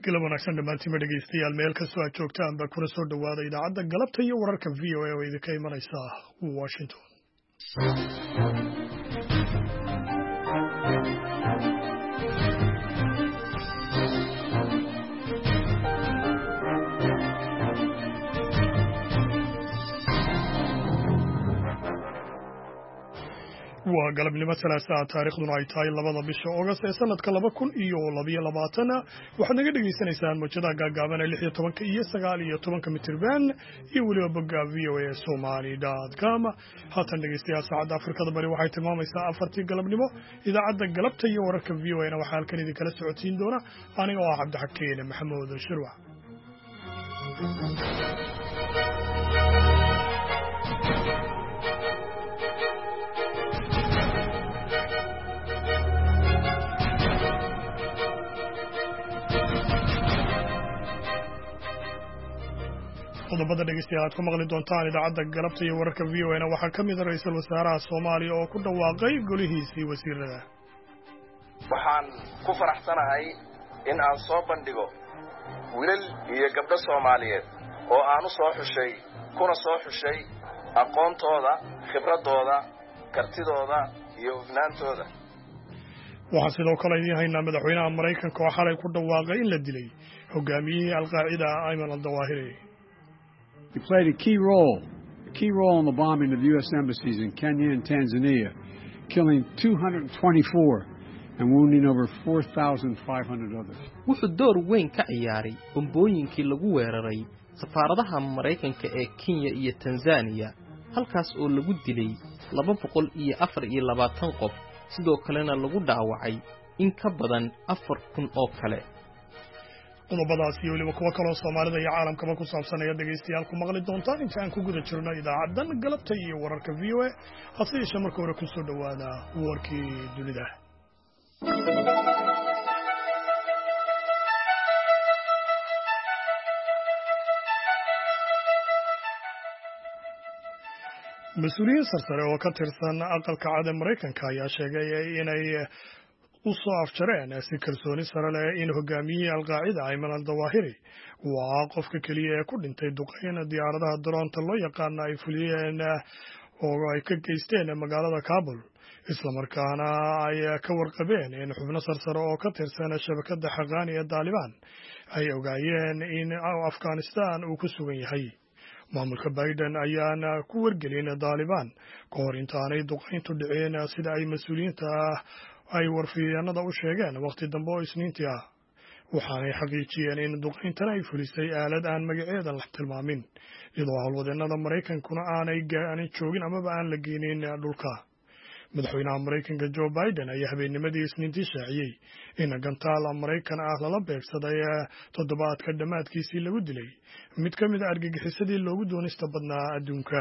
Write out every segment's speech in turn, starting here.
galab wanaagsan dhammaantiin dhegeystayaal meel kastoo aad joogtaan baa kuna soo dhawaada idaacadda galabta iyo wararka VOA oo idinka imanaysa Washington. waa galabnimo salaasaa taariikhduna ay tahay 2 bisha August ee sanadka 2022 waxaad naga dhageysanaysaan mowjadaha gaagaaban ee 16 iyo 19 mitirban iyo weliba bogga voasomali.com. haatan dhegeystayaal saacadda Afrikada Bari waxay tilmaamaysaa 4 galabnimo. idaacadda galabta iyo wararka VOA-na waxaa halkan idin kala socodsiin doona aniga oo ah Cabdixakiin Maxamuud Shirwac. qodobada dhegeystayaal aad ku maqli doontaan idaacadda galabta iyo wararka VOA-na waxaa ka mid ah ra'iisul wasaaraha Soomaaliya oo ku dhawaaqay golihiisii wasiirada. waxaan ku faraxsanahay in aan soo bandhigo wiilal iyo gabdho Soomaaliyeed oo aan u soo xushay aqoontooda, khibradooda, kartidooda iyo hufnaantooda. waxaan sidoo kale idiin haynaa madaxweynaha Mareykanka oo xalay ku dhawaaqay in la dilay hogaamiyihii Al-Qaacida Ayman al-Zawahiri. He played a key role in the bombing of U.S. embassies in Kenya and Tanzania, killing 224 and wounding over 4,500 others. wuxuu door weyn ka ciyaaray bombooyinkii lagu weeraray safaaradaha Mareykanka ee Kenya iyo Tanzania, halkaas oo lagu dilay 224 qof, sidoo kalena lagu dhaawacay in ka badan 4,000 oo kale. qodobadaas iyo weliba kuwa kaloo Soomaalida iyo caalamkaba ku saabsan ayaa dhegeystayaal ku maqli doontaan inta aan ku guda jirno idaacaddan galabta iyo wararka VOA. hase yeeshee marka hore ku soo dhawaada warkii dunida. mas-uuliyiin sarsare oo ka tirsan aqalka cad ee Mareykanka ayaa sheegay inay u soo afjareen si kalsooni sare leh in hogaamiyihii Al-Qaacida Ayman al-Zawahiri waa qofka keliya ee ku dhintay duqeyn diyaaradaha droonta loo yaqaan ay fuliyeen oo ay ka geysteen magaalada Kabul, isla markaana ay ka warqabeen in xubno sarsare oo ka tirsan shabakadda Haqqani ee Taliban ay ogaayeen in Afghanistan uu ku sugan yahay. maamulka Biden ayaana ku wargelin Taliban ka hor intaanay duqeyntu dhicin, sida ay mas'uuliyiinta ay warfiyaanada u sheegeen waqti dambe oo Isniintii ah. waxaanay xaqiijiyeen in duqeyntan ay fulisay aalad aan magaceeda la tilmaamin, iyadoo howlwadeennada Mareykankuna aanay joogin amaba aan la geynin dhulka. madaxweynaha Mareykanka Joe Biden ayaa habeennimadii Isniintii shaaciyey in gantaal Mareykan ah lala beegsaday toddobaadka dhammaadkiisii lagu dilay mid ka mid ah argagixisadii loogu doonista badnaa adduunka.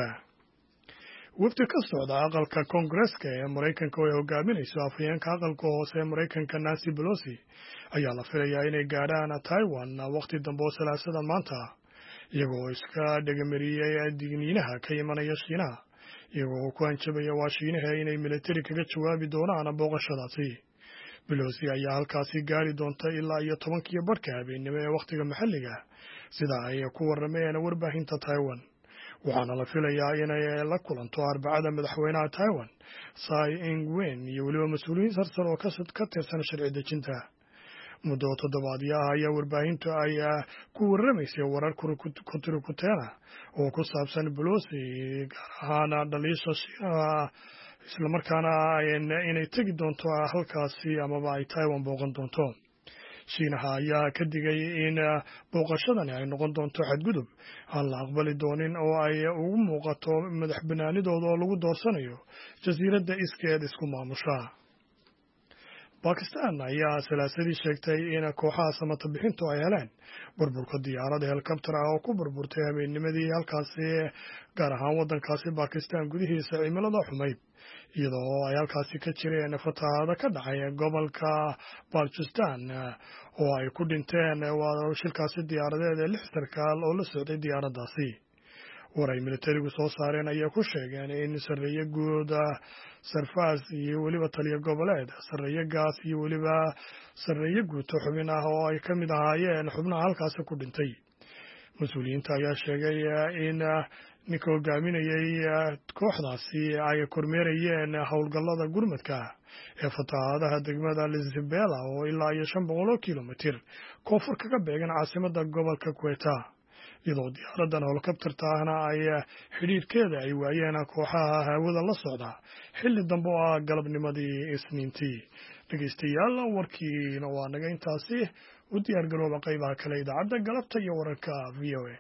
wafdi ka socda aqalka Koongareeska ee Mareykanka oo ay hogaaminayso afhayeenka aqalka hoose ee Mareykanka Nancy Pelosi ayaa la filayaa inay gaadhaan Taiwan waqti dambe oo Salaasada maanta, iyagoo iska dhagamariyay digniinaha ka imanaya Shiinaha, iyagoo ku hanjabaya Shiinaha inay militari kaga jawaabi doonaan booqashadaasi. Pelosi ayaa halkaasi gaari doonta ilaa 10:15 habeenimo ee waqtiga maxalliga, sida ay ku warrameen warbaahinta Taiwan. waxaana la filayaa inay la kulanto Arbacada madaxweynaha Taiwan Tsai Ing-wen iyo weliba mas'uuliyiin sarsare oo ka tirsan sharci dejinta. muddo toddobaadyo ah ayaa warbaahintu ay ku warramaysay warar kuteena oo ku saabsan Pelosi, gaar ahaan dhaliisha Shiinaha, isla markaana inay tegi doonto halkaasi amaba ay Taiwan booqan doonto. Shiinaha ayaa ka digay in booqashadani ay noqon doonto xadgudub aan la aqbali doonin oo ay ugu muuqato madaxbannaanidooda oo lagu doorsanayo jasiiradda iskeed isku maamusha. Bakistan ayaa salaasadii sheegtay in kooxaha samata bixintu ay heleen burburka diyaarad helikabtar ah oo ku burburtay habeennimadii halkaasi, gaar ahaan waddankaasi Bakistan gudihiisa cimilada xumayd, iyadoo ay halkaasi ka jireen fatahaado ka dhacay gobolka Balochistan oo ay ku dhinteen shilkaasi diyaaradeed 6 sarkaal oo la socday diyaaraddaasi. waray militarigu soo saareen ayaa ku sheegeen in sarreeye guud sarfaas iyo weliba taliya goboleed sarreeye gaas iyo weliba sarreeye guuto xubin ah oo ay ka mid ahaayeen xubnaha halkaasi ku dhintay mas-uuliyiinta ayaa sheegay in ninka hogaaminayay kooxdaasi ay kormeerayeen howlgallada gurmadka ee fatahaadaha degmada lisabela oo ilaa iyo 500 kilomitir koonfur kaga beegan caasimada gobolka Quetta iyadoo diyaaradan helicopterta ahna ay xiriirkeeda ay waayeen kooxaha hawada la socda xilli dambe oo galabnimadii Isniintii dhageystayaal warkiina waa naga intaasi u diyaar garooba qaybaha kale idaacadda galabta iyo wararka VOA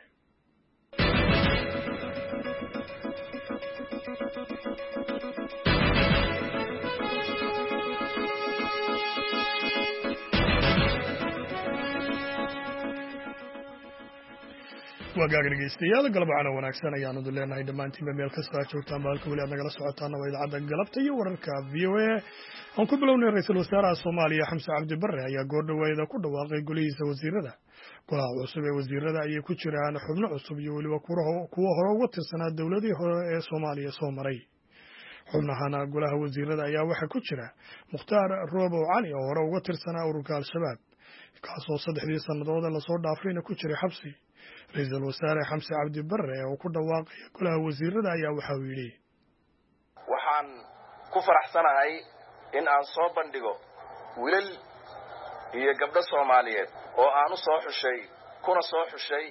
wagaag dhegeystayaal galabcana wanaagsan ayaanu leenahay dhammaantiinba meel kasta aad joogtaan baalka weli aad nagala socotaan waa idaacadda galabta iyo wararka VOA aan ku bilownay ra'iisul wasaaraha Soomaaliya Xamse Cabdi Barre ayaa goordhaweeda ku dhawaaqay golihiisa wasiirada golaha cusub ee wasiirada ayay ku jiraan xubno cusub iyo weliba kuwa hore uga tirsanaa dowladii hore ee Soomaaliya soo maray xubnahana golaha wasiirada ayaa waxa ku jira Mukhtaar Roobow Cali oo hore uga tirsanaa ururka Al-Shabaab kaasoo 3 sanadood la soo dhaafayna ku jiray xabsi ra'iisul wasaare Xamse Cabdi Barre oo ku dhawaaqay golaha wasiirada ayaa waxa uu yiri waxaan ku faraxsanahay in aan soo bandhigo wiilal iyo gabdho Soomaaliyeed oo aan u soo xushay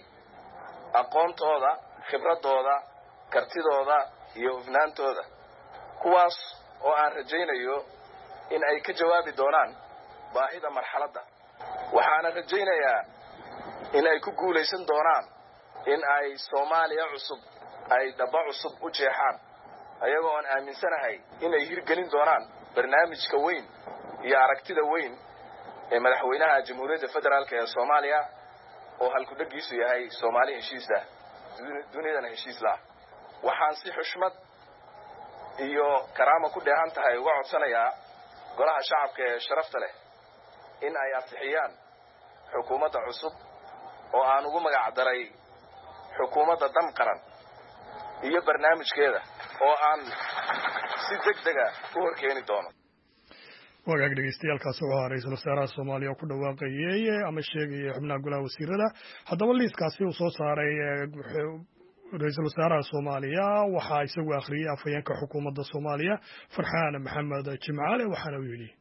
aqoontooda khibradooda kartidooda iyo hufnaantooda kuwaas oo aan rajaynayo in ay ka jawaabi doonaan baahida marxaladda waxaan rajaynayaa in ay ku guuleysan doonaan in ay Soomaaliya cusub ay daba cusub u jeexaan ayagoo aan aaminsanahay in ay hirgelin doonaan barnaamijka weyn iyo aragtida weyn ee madaxweynaha Jamhuuriyadda Federaalka ee Soomaaliya oo halku dhagiisu yahay Soomaali heshiis ah dunidana heshiis la waxaan si xushmad iyo karaamo ku dheehan tahay uga codsanayaa golaha shacabka ee sharafta leh in ay ansixiyaan xukuumadda cusub oo aan ugu magac daray xukuumadda dan qaran iyo barnaamijkeeda oo aan si degdega u horkeeni doono wagaag dhegeystayaal wuxuu ra'iisul wasaaraha Soomaaliya ku dhawaaqay ama sheegay xubnaha golaha wasiirada haddaba liiskaasi uu soo saaray ra'iisul wasaaraha Soomaaliya waxa isagu akhriyay afayeenka xukuumadda Soomaaliya Farxaan Maxamed Jimcaale waxaana uu yiri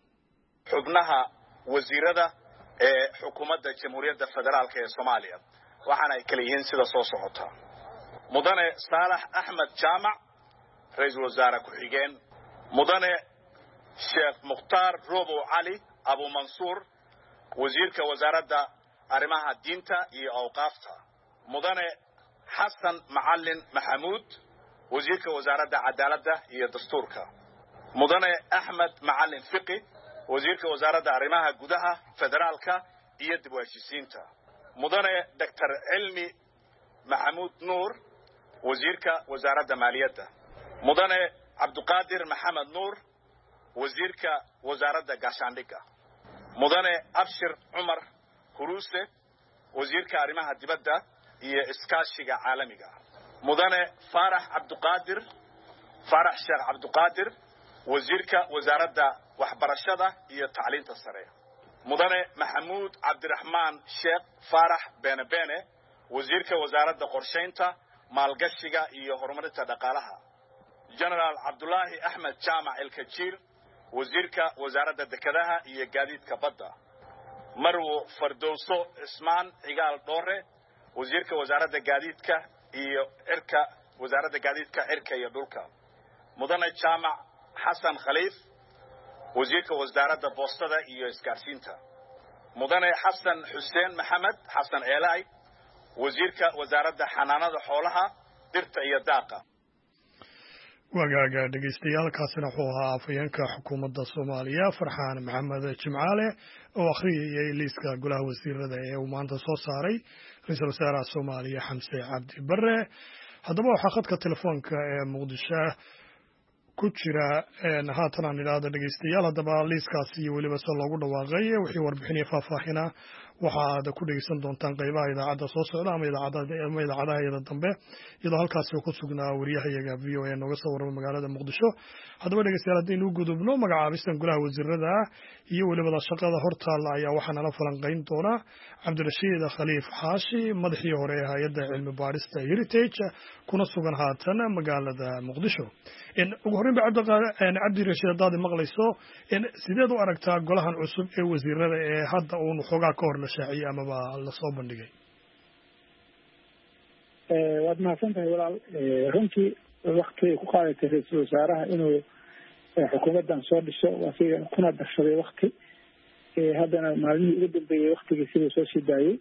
xubnaha wasiirada ee xukuumadda Jamhuuriyadda Federaalka ee Soomaaliya waxaana ay kala yihiin sida soo socota mudane Saalax Axmed Jaamac ra'iisul wasaare ku xigeen mudane Sheekh Mukhtaar Roobow Cali Abu Mansuur wasiirka wasaaradda arrimaha diinta iyo awqaafta mudane Xasan Macallin Maxamuud wasiirka wasaaradda cadaaladda iyo dastuurka mudane Axmed Macallin Fiqi wasiirka wasaaradda arrimaha gudaha federaalka iyo dib u heshiisiinta mudane Dr. Cilmi Maxamuud Nuur wasiirka wasaaradda maaliyadda mudane Cabduqaadir Maxamed Nuur wasiirka wasaaradda gaashaandhigga mudane Abshir Cumar Huruuse wasiirka arrimaha dibadda iyo iskaashiga caalamiga mudane Faarax Sheekh Cabduqaadir wasiirka wasaaradda waxbarashada iyo tacliinta sare mudane Maxamuud Cabdiraxmaan Sheekh Faarax Beene wasiirka wasaaradda qorsheynta maalgashiga iyo horumarinta dhaqaalaha General Abdullahi Ahmed Jaamac El-Kajiir wasiirka wasaaradda dekedaha iyo gaadiidka badda Marwo Fardowso Ismaan Cigaal Dhoore wasiirka wasaaradda gaadiidka iyo cirka iyo dhulka mudane Jaamac Xasan Khaliif wasiirka wasaaradda boostada iyo isgaarsiinta mudane Xasan Xuseen Maxamed Xasan Eelay wasiirka wasaaradda xanaanada xoolaha dhirta iyo daaqa wagaaga dhegeystayaal kaasina wuxuu ahaa afayeenka xukuumadda Soomaaliya Farxaan Maxamed Jimcaale oo akhriyay liiska golaha wasiirada ee uu maanta soo saaray ra'iisul wasaaraha Soomaaliya Xamse Cabdi Barre haddaba waxaa khadka telefoonka ee Muqdisho ku jira haatan aan idhaahdo dhegeystayaal haddaba liiskaasi iyo weliba se loogu dhawaaqay wixii warbixinaya faahfaahina waxaad ku dhegeysan doontaan qaybaha idaacadda soo socda ama idaacadaha iyada dambe iyadoo halkaasi ku sugnaa wariyahayaga v o a nooga soo warrama magaalada muqdisho haddaba dhegeystayaal haddaynu u gudubno magacaabistan golaha wasiirada iyo welibada shaqada hortaalla ayaa waxaa nala falanqayn doonaa cabdirashiid khaliif xaashi madaxii hore ee hay-adda cilmi baadhista heritage kuna sugan haatan magaalada muqdisho ugu horreyn ba cabdirashiid haddaad maqlayso sideed u aragtaa golahan cusub ee wasiirada ee hadda uun xoogaa ka hor la shaaciyey amaba lasoo bandhigay waad mahadsantahay walaal runtii wakti ay ku qaadatay ra-iisul wasaaraha inuu xukuumaddan soo dhiso asiga kuna darshaday wakti haddana maalmihii ugu dambeeyey waktigii siduu soo sii daayey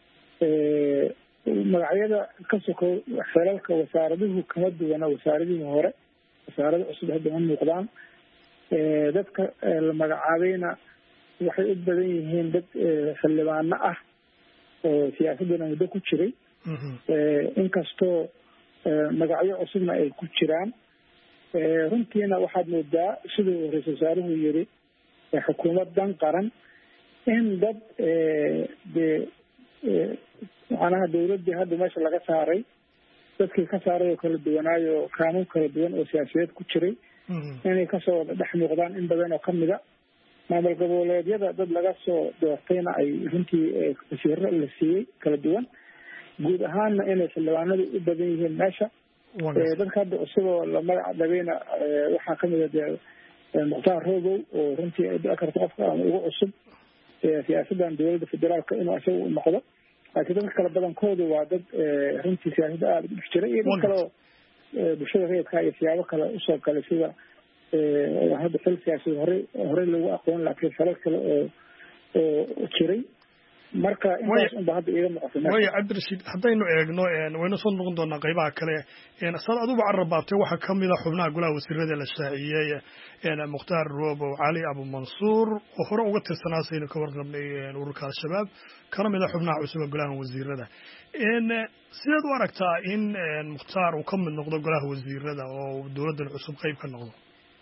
magacyada ka sokow xeelalka wasaaraduhu kama duwana wasaaradihii hore wasaarada cusub hadda ma muuqdaan dadka la magacaabayna waxay u badan yihiin dad xildhibaano ah oo siyaasaddana muddo ku jiray inkastoo magacyo cusubna ay ku jiraan runtiina waxaad moodaa siduu ra-iisul wasaaruhu yiri xukuumaddan qaran in dad dee macnaha dawladdii hadda meesha laga saaray dadkii ka saaray oo kala duwanaayo qaanuun kala duwan oo siyaasiyeed ku jiray inay kasoo wada dhex muuqdaan in badan oo kamida maamul goboleedyada dad laga soo doortayna ay runtii wasiiro la siiyey kala duwan guud ahaanna inay xildhibaanadu u badan yihiin meesha dadka hadda cusuboo la magac dhabayna waxaa kamida dee mukhtaar rogow oo runtii ay dhici karto qofka ama ugu cusub siyaasaddan dowladda federaalka inuu isaga u noqdo laakiin dadka kale badankoodu waa dad runtii siyaasadda aada u dhex jira iyo dad kale oo bulshada rayidka iyo siyaabo kale usoo galay sida hadda xil siyaasad horey loogu aqoon laakiin falal kale oo jiray marka intaas unba hadda iiga muuqata waya cabdirashiid haddaynu eegno waynu soo noqon doonaa qaybaha kale saad aduba carrabaabtay waxaa kamid a xubnaha golaha wasiirada la shaaciyey mukhtaar robow cali abumansuur oo hore uga tirsanaa saynu ka warqabnay ururka al-shabaab kana mid a xubnaha cusuba golaha wasiirada sideed u aragtaa in mukhtaar uu ka mid noqdo golaha wasiirada oo dowladdan cusub qayb ka noqdo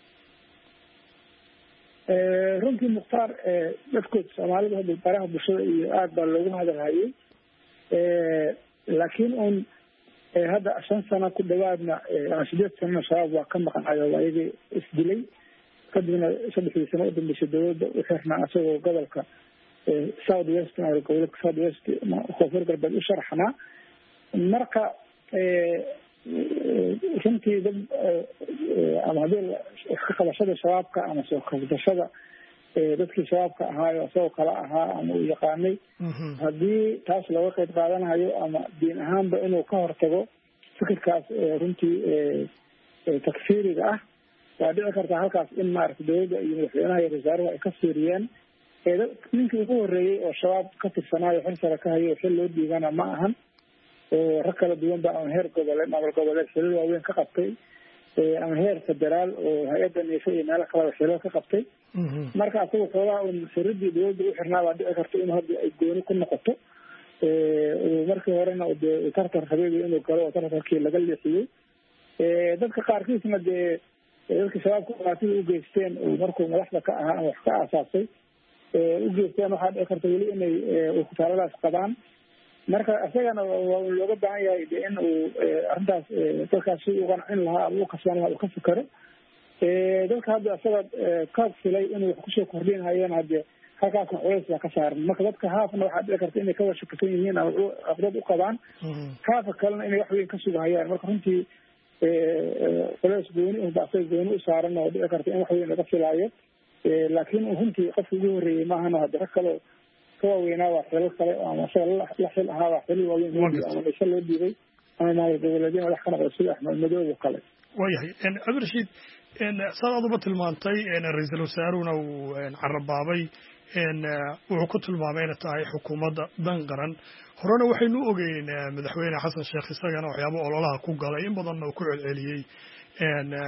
runtii mukhtaar dadkood soomaalida hadda baraha bulshada iyo aada baa loogu hadalhayay laakiin un hadda 5 sano ku dhawaadna 8 sano shabaab waa ka maqnayo waa iyagii isdilay kadibna 3 sano u dambeysay dowladda u xirnaa asagoo gobolka south west gobolka south west koonfur galbeed u sharaxnaa marka runtii dad ama haddii iska qabashada shabaabka ama soo kabdashada dadkii shabaabka ahaayo isagoo kala ahaa ama uu yaqaanay haddii taas looga qayb qaadanayo ama diin ahaanba inuu ka hortago fikirkaas runtii takfiiriga ah waa dhici kartaa halkaas in maaragta dowladda iyo madaxweynaha iyo wasaaruhu ay ka fiiriyeen ninkii ugu horreeyey oo shabaab ka tirsanaayo xil sare ka hayo xil loo dhiigana ma ahan oo rag kala duwan ba ama heer goboleed maamul goboleed xilal waaweyn ka qabtay ama heer federaal oo hay-adda neefe iyo meelo kaleba xilal ka qabtay marka asaga xoogaa un firidii dowladda u xirnaa baa dhici karta inuu hadda ay gooni ku noqoto markii horena dee tartar habeegi inuu galo oo tartarkii laga leexiyey dadka qaarkiisna dee dadka shabaabka dhibaatida u geysteen markuu madaxda ka ahaa ama wax ka aasaasay u geysteen waxaa dhici karta weli inay kutaaladaas qabaan marka isagana waa looga baahan yahay de in uu arrintaas dadkaas si u qancin lahaa ama u kasban lahaa uu ka fikero dadka hadda isaga ka filay inuu wax kusoo kordhinhayeen hadde halkaasna culays baa ka saaran marka dadka haafna waxaa dhici karta inay ka washakisan yihiin ama aqdad u qabaan haafa kalena inay wax weyn ka sugahayaan marka runtii culays gooni unba isaga gooni u saaran oo dhici karta in wax weyn laga filaayo laakiin runtii qofka ugu horreeyey maahano hadde rag kaleo waaweynaa waa xilal kale ama isaga la xil ahaa waa xilal waaweyn ama dhisa loo dhiibay ama maamul goboleedyo madax ka noqda sida axmed madoob oo kale waayahay cabdirashiid saad aduba tilmaantay ra-iisul wasaaruhuna uu carabaabay wuxuu ku tilmaamay inay tahay xukuumadda dan qaran horena waxaynu ogeyn madaxweyne xasan sheekh isagana waxyaaba ololaha ku galay in badanna uu ku celceliyey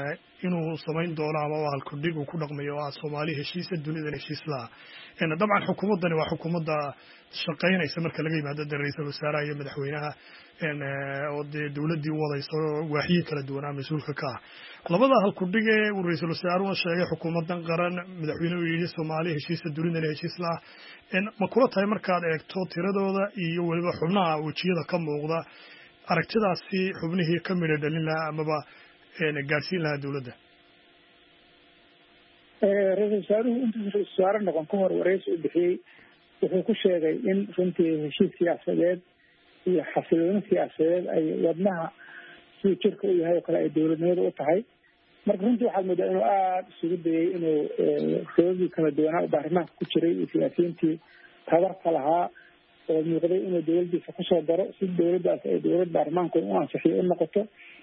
inuu samayn doono ama halkudhig uu ku dhaqmayo oo Soomaali heshiisa dunida heshiislaha dabcan xukuumaddani waa xukuumadda shaqaynaysa marka laga yimaado ra'iisul wasaaraha iyo madaxweynaha oo dawladdii wadayso waaxyo kala duwan ama mas'uulka ka ah labada halkudhig ee uu ra'iisul wasaaruhu sheegay xukuumaddan qaran madaxweynuhu yiri Soomaali heshiisa dunida heshiislaha ma kula tahay markaad eegto tiradooda iyo waliba xubnaha wajiyada ka muuqda aragtidaasi xubnihii ka midho dhalin lahaa amaba gaarsiin lahaa dawladda ra'iisul wasaaruhu intuu ra'iisul wasaare noqon ka hor wareysi u bixiyey wuxuu ku sheegay in runtii heshiis siyaasadeed iyo xasilooni siyaasadeed ay wadnaha sidii jirka u yahay oo kale ay dawladnimada u tahay marka runtii waxaad moodaa inuu aada isugu dayay inuu sababdii kala duwanaa baarlamaanka ku jiray iyo siyaasiyiintii tabarka lahaa oo muuqday inuu dawladdiisa kusoo daro si dawladdaas ay dawlad baarlamaanku u ansixiyo u noqoto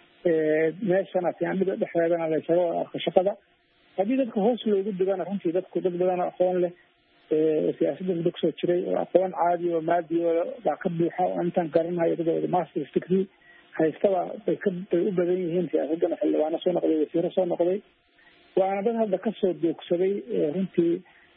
meeshana siyaanada dhexdeedana la isaga wada arko shaqada haddii dadka hoos loogu digana runtii dad badan oo aqoon leh siyaasadda muddo kusoo jiray oo aqoon caadi oo maadi baa ka buuxa oo intaan garanayo dadooda master degree haystaba bay u badan yihiin siyaasadana xildhibaano soo noqday wasiiro soo noqday waana dad hadda kasoo doogsaday runtii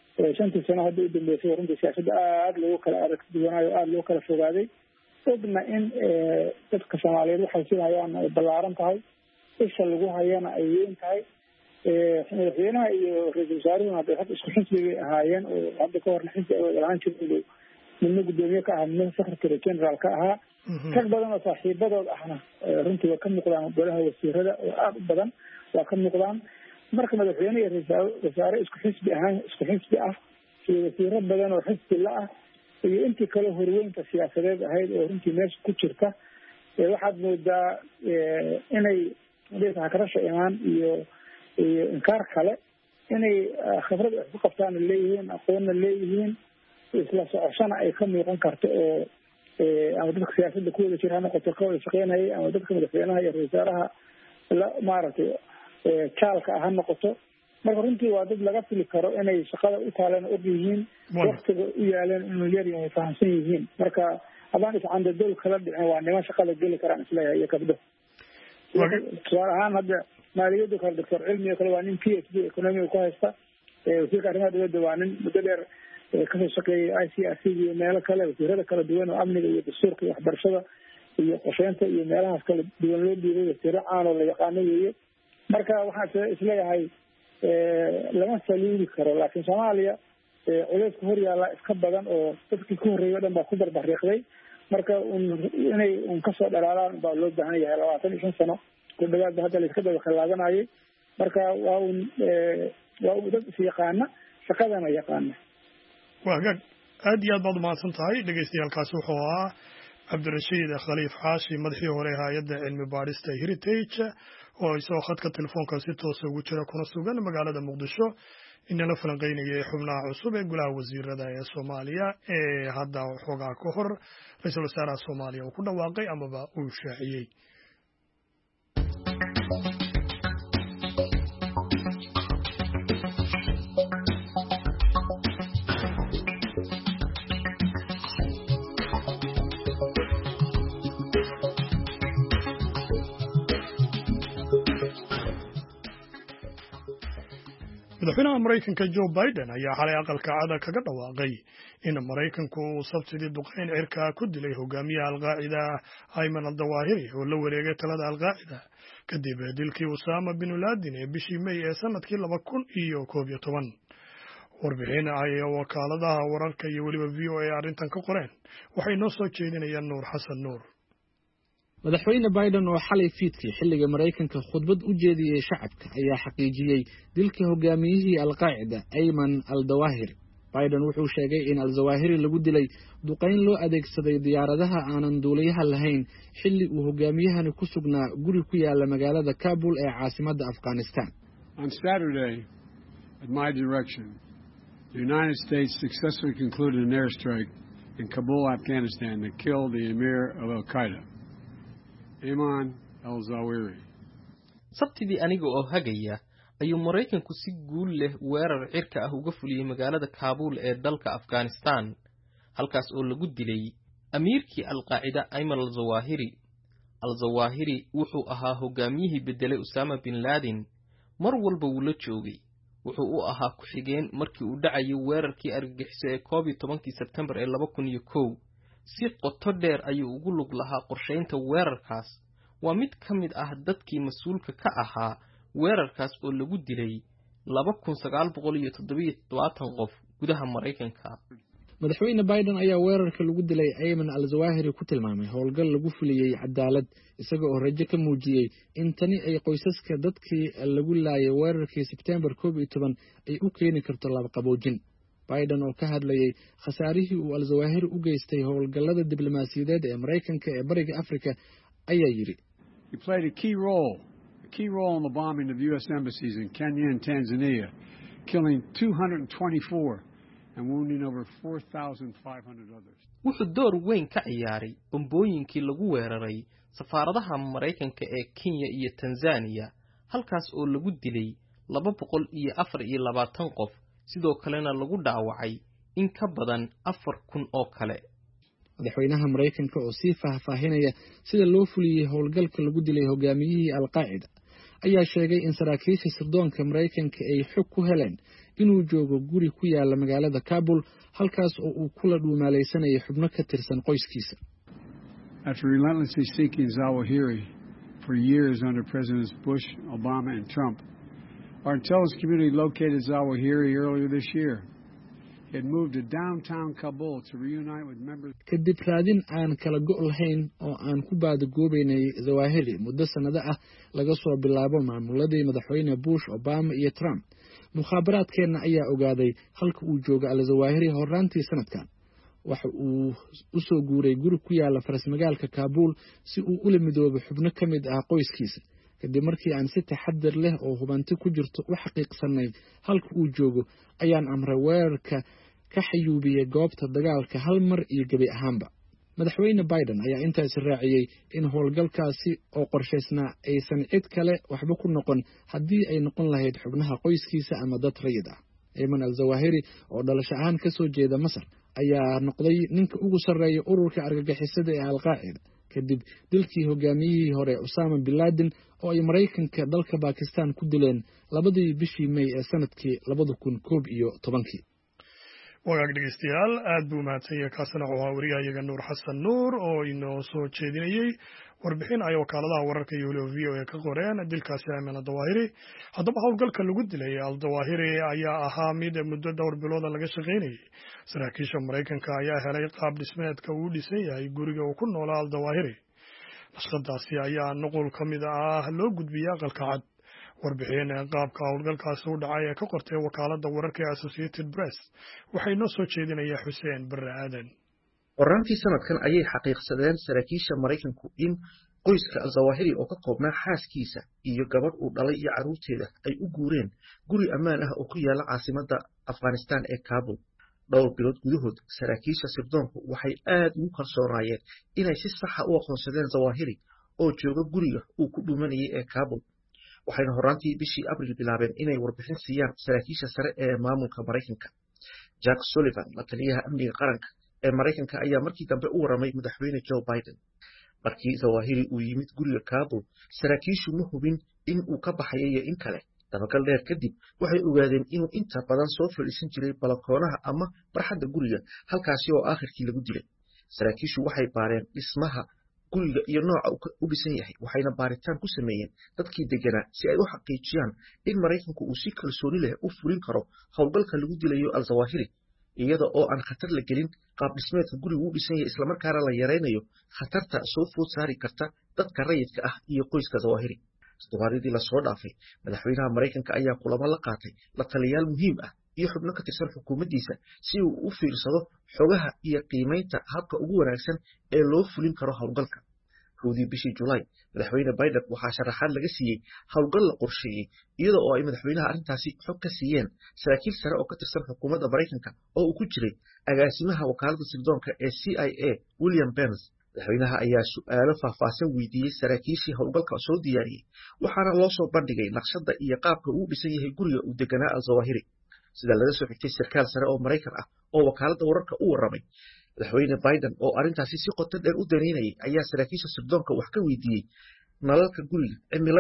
5 sano hadda u dambeysay runtii siyaasadda aada loogu kala aragti duwanaayo aada loo kala fogaaday ogna in dadka Soomaaliyeed waxay sidayaan ay ballaaran tahay isha lagu hayana ay weyn tahay madaxweynaha iyo ra'iisul wasaaruhuna hadday hadda isku xisbigay ahaayeen oo hadda ka horna xisbi ay wada lahaan jireen midna guddoomiye ka ahaa midna secretary general ka ahaa rag badan oo saaxiibadood ahna runtii waa ka muuqdaan golaha wasiirada oo aada u badan waa ka muuqdaan marka madaxweyne iyo ra'iisul wasaare isku xisbi ah iyo wasiiro badan oo xisbi la ah iyo intii kale horweynta siyaasadeed ahayd oo runtii meesha ku jirta waxaad moodaa inay hakarasha imaan iyo inkaar kale inay khibrad ku qabtaan leeyihiin aqoonna leeyihiin isla socoshana ay ka muuqan karto oo ama dadka siyaasadda ku wada jira ha noqoto ka wada shaqeynaya ama dadka madaxweynaha iyo ra'iisul wasaaraha la maaragtay jaalka ha noqoto marka runtii waa dad laga fili karo inay shaqada u taaleen og yihiin waktiga u yaaleen inuu yar yahay fahamsan yihiin marka haddaan iscandadool kala dhicin waa niman shaqada geli karaan isleeyahay iyo gabdho tusaale ahaan hadda maaliyadda kale doctor cilmi oo kale waa nin PhD economiga ku haysta wasiirka arrimaha dowladda waa nin muddo dheer kasoo shaqeeyay ICRC iyo meelo kale wasiirada kala duwan oo amniga iyo dastuurka iyo waxbarashada iyo qorsheynta iyo meelahaas kala duwan loo dhiibay wasiiro caan oo la yaqaano weeye marka waxaan isleeyahay lama saluudi karo laakiin Soomaaliya culayska hor yaalla iska badan oo dadkii ku horreeyay dhan baa ku barbariiqday marka inay kasoo dhalaalaan baa loo baahan yahay 25 sano ku dhawaad hadda la iska daba khilaabanayay marka waa dad is yaqaana shaqadana yaqaana waa hagaag aad iyo aad baad umahadsan tahay dhegeystayaaalkaasi wuxuu ahaa cabdirashiid khaliif xaashi madaxii hore hay'adda cilmi baadhista Heritage oo isagoo khadka telefoonka si toos ugu jira kuna sugan magaalada Muqdisho inala falanqeynayay xubnaha cusub ee golaha wasiirada ee Soomaaliya ee hadda xoogaa ka hor ra'iisul wasaaraha Soomaaliya uu ku dhawaaqay amaba uu shaaciyay madaxweynaha Mareykanka Joe Biden ayaa xalay aqalka cad kaga dhawaaqay in Mareykanku uu sabtidii duqeyn cirka ku dilay hogaamiyaha Al-Qaacida Ayman al-Zawahiri oo la wareegay talada Al-Qaacida kadib dilkii Osama bin Laden ee bishii May ee sanadkii 2011 warbixin ay wakaaladaha wararka iyo waliba VOA arrintan ka qoreen waxay noo soo jeedinayaan Nuur Xasan Nuur madaxweyne Biden oo xalay fiidkii xilliga Mareykanka khudbad u jeediyay shacabka ayaa xaqiijiyay dilka hogaamiyihii Al-Qaacida Ayman al-Zawahiri Biden wuxuu sheegay in al-Zawahiri lagu dilay duqeyn loo adeegsaday diyaaradaha aanan duuliyaha lahayn xilli uu hogaamiyahani ku sugnaa guri ku yaala magaalada Kabul ee caasimadda Afghanistan. On Saturday, at my direction, the United States successfully concluded an airstrike in Kabul, Afghanistan that killed the emir of Al-Qaeda, Ayman al-Zawahiri. sabtidii aniga oo hagaya ayuu Mareykanku si guul leh weerar cirka ah uga fuliyay magaalada Kabul ee dalka Afghanistan halkaas oo lagu dilay amiirkii Al-Qaacida Ayman al-Zawahiri wuxuu ahaa hogaamiyihii bedelay Osama bin Laden mar walba wuu la joogay wuxuu u ahaa ku-xigeen markii uu dhacayay weerarkii argagixiso ee 11 Sebtembar ee 2001 si qoto dheer ayuu ugu lug lahaa qorsheynta weerarkaas waa mid ka mid ah dadkii mas'uulka ka ahaa weerarkaas oo lagu dilay 2977 qof gudaha Mareykanka. madaxweyne Biden ayaa weerarka lagu dilay Ayman al-Zawahiri ku tilmaamay howlgal lagu fuliyay cadaalad isaga oo rajo ka muujiyay in tani ay qoysaska dadkii lagu laayay weerarkii Sebtembar 11 ay u keeni karto laba qaboojin. Biden oo ka hadlayay khasaarihii uu al-Zawahiri u geystay howlgallada diblomaasiyadeed ee Mareykanka ee Bariga Afrika ayaa yiri He played a key role in the bombing of U.S. embassies in Kenya and Tanzania, killing 224 and wounding over 4,500 others. wuxuu door weyn ka ciyaaray bombooyinkii lagu weeraray safaaradaha Mareykanka ee Kenya iyo Tanzania halkaas oo lagu dilay 224 qof sidoo kalena lagu dhaawacay in ka badan 4,000 oo kale. madaxweynaha Mareykanka oo si faahfaahinaya sida loo fuliyay howlgalka lagu dilay hogaamiyihii al-Qaacida ayaa sheegay in saraakiisha sirdoonka Mareykanka ay xog ku heleen inuu joogo guri ku yaala magaalada Kabul halkaas oo uu kula dhuumaalaysanay xubno ka tirsan qoyskiisa. After relentlessly seeking Zawahiri for years under Presidents Bush, Obama and Trump, our intelligence community located Zawahiri earlier this year. He had moved to downtown Kabul to reunite with members. kadib raadin aan kala go' lahayn oo aan ku baadagoobaynay Zawahiri muddo sanado ah laga soo bilaabo maamuladii madaxweyne Bush, Obama iyo Trump. mukhaabaraadkeena ayaa ogaaday halka uu joogo al-Zawahiri horaantii sanadkan. waxa uu u soo guuray guri ku yaala faras magaalka Kabul si uu ula midoobo xubno ka mid ah qoyskiisa. kadib markii aan si taxaddar leh oo hubanti ku jirto u xaqiiqsanay halka uu joogo ayaan amray weerarka ka xayuubiyay goobta dagaalka hal mar iyo gabi ahaanba. madaxweyne Biden ayaa intaas raaciyay in howlgalkaasi oo qorshaysnaa aysan cid kale waxba ku noqon haddii ay noqon lahayd xubnaha qoyskiisa ama dad rayid ah. Ayman al-Zawahiri oo dhalasho ahaan ka soo jeeda Masar ayaa noqday ninka ugu sarreeya ururka argagixisada ee al-Qaacida kadib dilkii hogaamiyihii hore Osama bin Laden oo ay Mareykanka dalka Pakistan ku dileen 2 bishii May ee sanadkii 2011. wagaag dhegeystayaal aad buu mahadsan yahay kaasina wuxuu ahaa wariyahayaga Nuur Xasan Nuur oo inoo soo jeedinayay warbixin ay wakaaladaha wararka iyo VOA ka qoreen dilkaasi Ayman al-Zawahiri. haddaba howlgalka lagu dilay al-Zawahiri ayaa ahaa mid muddo dhowr bilood laga shaqaynayay. saraakiisha Mareykanka ayaa helay qaab dhismeedka uu dhisan yahay guriga uu ku noolaa al-Zawahiri. nashqadaasi ayaa nuqul ka mid ah loo gudbiyay aqalka cad. warbixin qaabka howlgalkaasi u dhacay ee ka qortay wakaaladda wararka ee Associated Press waxay noo soo jeedinaya Xuseen Barre Aadan. Horaantii sanadkan ayay xaqiiqsadeen saraakiisha Mareykanku in qoyska al-Zawahiri oo ka koobnaa xaaskiisa iyo gabadh uu dhalay iyo carruurteeda ay u guureen guri ammaan ah oo ku yaala caasimadda Afghanistan ee Kabul. dhowr bilood gudahood saraakiisha sirdoonku waxay aad ugu kalsoonaayeen inay si sax ah u aqoonsadeen Zawahiri oo jooga guriga uu ku dhuumanayay ee Kabul. waxayna horaantii bishii Abriil bilaabeen inay warbixin siiyaan saraakiisha sare ee maamulka Mareykanka. Jack Sullivan, la taliyaha amniga qaranka ee Mareykanka ayaa markii dambe u waramay madaxweyne Joe Biden. markii Zawahiri uu yimid guriga Kabul, saraakiishu ma hubin in uu ka baxay iyo in kale. dabagal dheer kadib waxay ogaadeen inuu inta badan soo fadhiisan jiray balkoonaha ama barxadda guriga halkaasi oo aakhirkii lagu dilay. saraakiishu waxay baareen dhismaha guriga iyo nooca uu dhisan yahay waxayna baaritaan ku sameeyeen dadkii deganaa si ay u xaqiijiyaan in Mareykanku uu si kalsooni leh u fulin karo howlgalka lagu dilayo al-Zawahiri iyada oo aan khatar la gelin qaab dhismeedka gurigu u dhisan yahay isla markaana la yareynayo khatarta soo food saari karta dadka rayidka ah iyo qoyska Zawahiri. Toddobaadyadii la soo dhaafay madaxweynaha Mareykanka ayaa kulamo la qaatay la taliyaal muhiim ah iyo xubno ka tirsan xukuumaddiisa si uu u fiirsado xogaha iyo qiimeynta habka ugu wanaagsan ee loo fulin karo howlgalka. kowdii bishii Julaay madaxweyne Biden waxaa sharaxaad laga siiyey howlgal la qorsheeyey iyada oo ay madaxweynaha arrintaasi xog ka siiyeen saraakiil sare oo ka tirsan xukuumadda Mareykanka oo uu ku jiray agaasimaha wakaaladda sirdoonka ee CIA William Burns. madaxweynaha ayaa su'aalo faahfaahsan weydiiyey saraakiishii howlgalka soo diyaariyey waxaana loo soo bandhigay naqshadda iyo qaabka uu dhisan yahay guriga uu deganaa al-Zawahiri. sida laga soo xigtay sarkaal sare oo Mareykan ah oo wakaaladda wararka u waramay. madaxweyne Biden oo arrintaasi si qoto dheer u daneynayay ayaa saraakiisha sirdoonka wax ka weydiiyey nalalka guriga, cimilada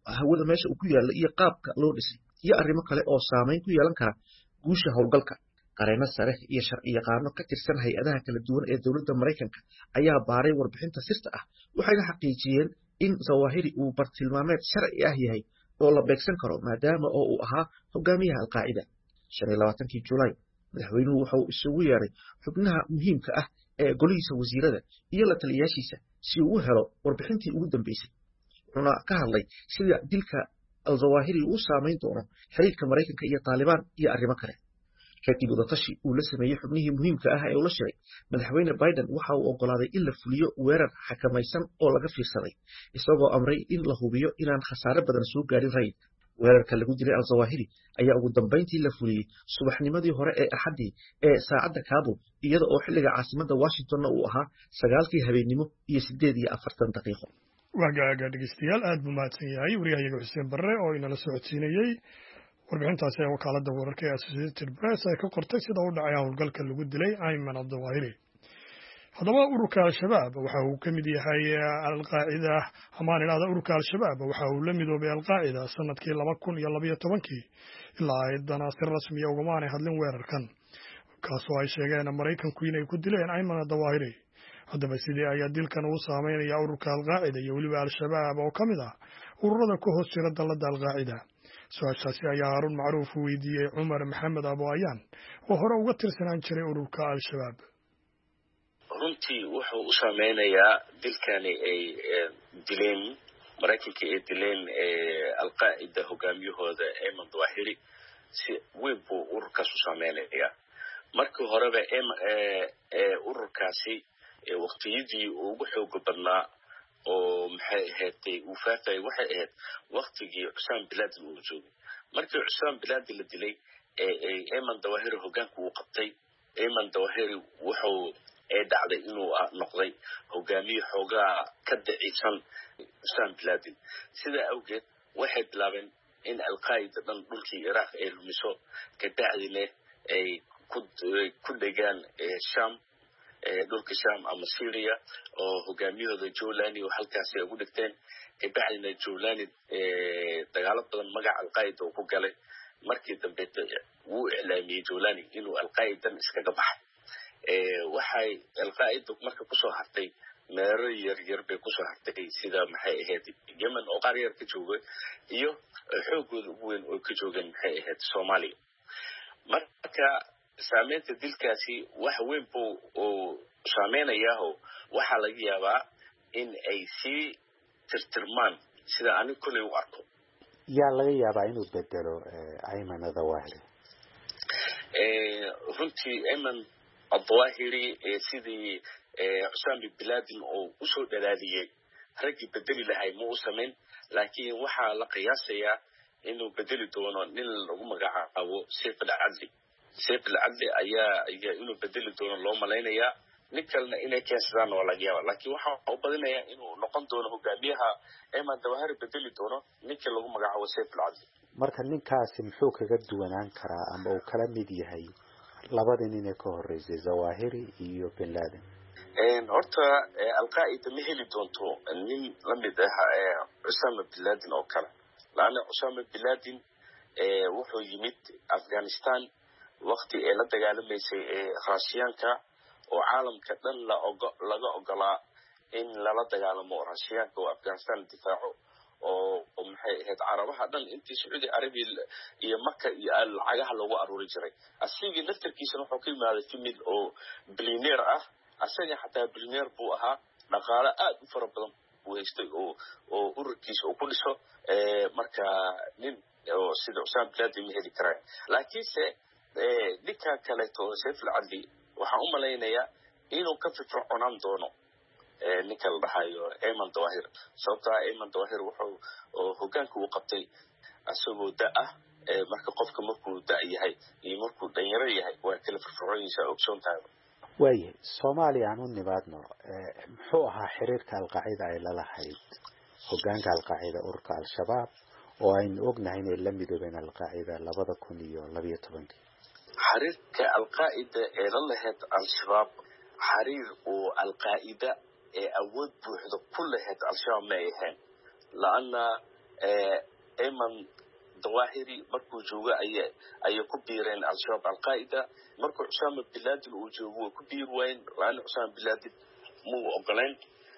hawada meesha uu ku yaalla iyo qaabka loo dhisay iyo arrimo kale oo saameyn ku yeelan kara guusha howlgalka. qareeno sare iyo sharciyaqaano ka tirsan hay-adaha kala duwan ee dowladda Maraykanka ayaa baaray warbixinta sirta ah waxayna xaqiijiyeen in Zawahiri uu bartilmaameed sharci ah yahay oo la beegsan karo maadaama oo uu ahaa hogaamiyaha Al-Qaacida. 25 Juulaay madaxweynuhu waxa uu isugu yeeray xubnaha muhiimka ah ee golihiisa wasiirada iyo la taliyaashiisa si uu u helo warbixintii ugu dambeysay. wuxuuna ka hadlay sida dilka Al-Zawahiri uu saameyn doono xiriirka Maraykanka iyo Taliban iyo arrimo kale. kadib wadatashi uu la sameeyay xubnihii muhiimka ah ee uu la shiray madaxweyne Biden waxa uu ogolaaday in la fuliyo weerar xakamaysan oo laga fiirsaday isagoo amray in la hubiyo inaan khasaare badan soo gaarin rayid. weerarka lagu dilay Al-Zawahiri ayaa ugu dambeyntii la fuliyay subaxnimadii hore ee Axadii ee saacadda Kabul iyada oo xilliga caasimadda Washington uu ahaa 9 habeenimo iyo 48 daqiiqo. wagaaga dhegeystayaal aad buu mahadsan yahay wariyahayaga Xuseen Barre oo inala socodsiinayay warbixintaasi ee wakaaladda wararka ee Associated Press ay ka qortay sida uu dhacay howlgalka lagu dilay Ayman Al-Zawahiri. haddaba ururka Al-Shabaab waxa uu ka mid yahay Al-Qaacida amaanada ururka Al-Shabaab waxa uu la midoobay Al-Qaacida sanadkii 2012 ilaa haddana si rasmi ah ugama aanay hadlin weerarkan kaasoo ay sheegeen Maraykanku inay ku dileen Ayman Al-Zawahiri. haddaba sidee ayaa dilkan uu saameynaya ururka Al-Qaacida iyo weliba Al-Shabaab oo ka mid ah ururada ku hoos jira dalladda Al-Qaacida? su-aashaasi ayaa Haarun Macruuf weydiiyey Cumar Maxamed Abu Ayaan oo hore uga tirsanaan jiray ururka Al-Shabaab. runtii wuxuu u saameynayaa dilkani ay dileen Maraykanka ay dileen Al-Qaacida hogaamiyahooda Ayman Zawahiri si weyn buu ururkaas u saameynayaa. markii horeba ururkaasi waqtiyadii ugu xoog badnaa oo maxay ahayd uu faafay waxay ahayd waqtigii Usama bin Laden uu joogay. markii Usama bin Laden la dilay Ayman Zawahiri hogaanku uu qabtay. Ayman Zawahiri wuxuu dhacday inuu noqday hogaamiye xoogaa ka daciifsan Usama bin Laden. sidaa awgeed waxay bilaabeen in Al-Qaacida dhan dhulkii Iraq ay lumiso ka bacdina ay ku degaan Sham dhulka Sham ama Syria oo hogaamiyahooda Jawlani oo halkaas ay ugu dhigteen ka bacdina Jawlani dagaalo badan magaca Al-Qaacida uu ku galay. markii dambe wuu iclaamiyay Jawlani inuu Al-Qaacida iskaga baxay. waxay Al-Qaacida marka ku soo hartay meero yar bay ku soo hartay sida maxay ahayd Yemen oo qaar yar ka joogay iyo xoogooda ugu weyn oo ka joogeen maxay ahayd Soomaaliya. marka saameynta dilkaasi wax weyn buu oo saameynayaa waxa laga yaabaa in ay sii tirtirmaan sida aniga kulay u arko. yaa laga yaabaa inuu bedelo Ayman Zawahiri? runtii Ayman Zawahiri sidii Usama bin Laden oo u soo dhalaaliyay raggii bedeli lahay ma u sameyn laakiin waxaa la qiyaasayaa inuu bedeli doono nin lagu magacaabo Saif al-Adli. Saif al-Adli ayaa inuu bedeli doono loo malaynayaa. nin kalena inay keensadaan oo laga yaabo laakiin waxa uu badinayaa inuu noqon doono hogaamiyaha Ayman Zawahiri bedeli doono ninka lagu magacaabo Saif al-Adli. marka ninkaasi muxuu kaga duwanaan karaa ama uu kala mid yahay labada nin ee ka horeysay Zawahiri iyo bin Laden? horta Al-Qaacida ma heli doonto nin la mid ah Usama bin Laden oo kale. laana Usama bin Laden wuxuu yimid Afghanistan waqti ay la dagaalameysay Raashiyaanka oo caalamka dhan laga ogolaa in lala dagaalamo Raashiyaanka oo Afghanistan difaaco oo maxay ahayd Carabaha dhan intii Saudi Arabia iyo Makka iyo lacagaha loogu aruuri jiray. asigii naftarkiisa wuxuu ka yimaaday timid oo billionaire ah. asaga xataa billionaire buu ahaa dhaqaale aad u fara badan buu haystay oo ururkiisa uu ku dhiso marka nin oo sida Usama bin Laden ma heli karaan. laakiinse ninka kale oo Saif al-Adli waxaan u malaynayaa inuu ka firfircoonaan doono ninka la dhahayo Ayman Zawahiri. sababtoo Ayman Zawahiri wuxuu hogaanka uu qabtay asagoo da marka qofka markuu da yahay iyo markuu dhalinyaro yahay waa kala firfircoonaysaa ogsoon tahay. waayahay Soomaaliya aan u nimaadno muxuu ahaa xiriirka Al-Qaacida ay la lahayd hogaanka Al-Qaacida ururka Al-Shabaab oo aynu ognahay inay la midoobeen Al-Qaacida 2012. xiriirka Al-Qaacida ee la lahayd Al-Shabaab xiriir oo Al-Qaacida awood buuxda ku lahayd Al-Shabaab ma ahayn laana ayman dawahiri markuu jooga ay ku biireen al-shabaab al-qaa'ida markuu Usama bin Laden uu joogo ku biir wayn laan Usama bin Laden muu ogolaan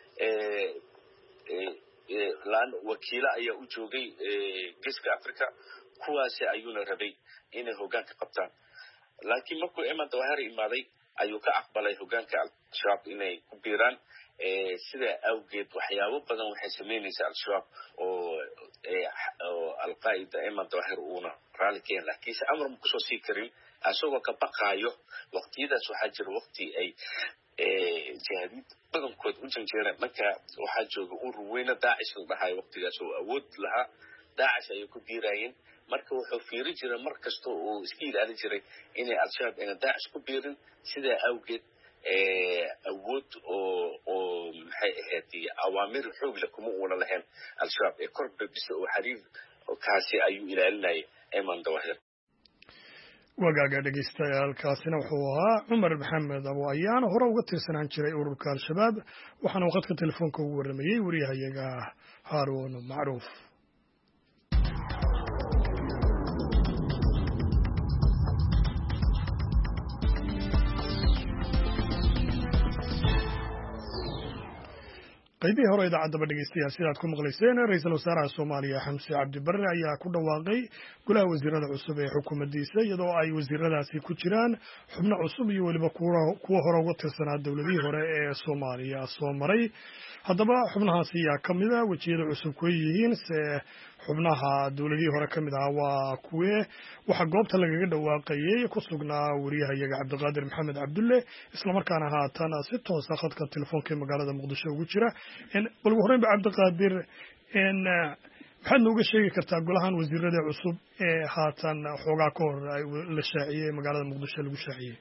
laan wakiila ayaa u joogay Geeska Afrika kuwaas ayuuna rabay inay hoggaanka qabtaan laakiin markuu ayman dawahiri imaaday ayuu ka aqbalay hoggaanka al-shabaab inay ku biiraan sida awgeed waxyaabo badan waxay sameynaysaa al-shabaab oo al-qaa'ida ayman dawahiri uuna raali keen laakiin amar ma kusoo sii karin asagoo ka baqaayo waqtiyadaas waxaa jira waqti ay jihaadid badankood u janjeereen marka waxaa jooga urur weyne daacish la dhahayo waqtigaas oo awood lahaa daacish ayay ku biirayeen marka wuxuu fiiri jiray mar kasta oo iska ilaalin jiray inay al-shabaab ayna daacish ku biirin sidaa awgeed awood oo maxay ahayd awaamir xoog leh kuma uuna lahayn al-shabaab ee korba bis oo xariir kaasi ayuu ilaalinayay ayman dawahiri wagaaga dhegeystayaal kaasina wuxuu ahaa cumar maxamed abu ayaan hore uga tirsanaan jiray ururka al-shabaab waxaana waqadka telefoonka ugu warramayey wariyahayaga haaruun macruuf qaybihii hore idaacadaba dhegeystayaal sidaad ku maqlayseen ra-iisul wasaaraha soomaaliya xamse cabdi barre ayaa ku dhawaaqay golaha wasiirada cusub ee xukuumaddiisa iyadoo ay wasiiradaasi ku jiraan xubno cusub iyo weliba kuwa hore uga tirsanaa dowladihii hore ee soomaaliya soo maray haddaba xubnahaasi ayaa ka mid a wejiyada cusub kuwa yihiin se xubnaha dowladihii hore ka mid ahaa waa kuwee waxaa goobta lagaga dhawaaqayey ku sugnaa wariyahayaga cabdiqaadir maxamed cabdulle islamarkaana haatan si toosa khadka telefoonka ee magaalada muqdisho ugu jira bal ugu horreynba cabdiqaadir maxaad nooga sheegi kartaa golahan wasiirada cusub ee haatan xoogaa ka hor la shaaciyey magaalada muqdisho lagu shaaciyey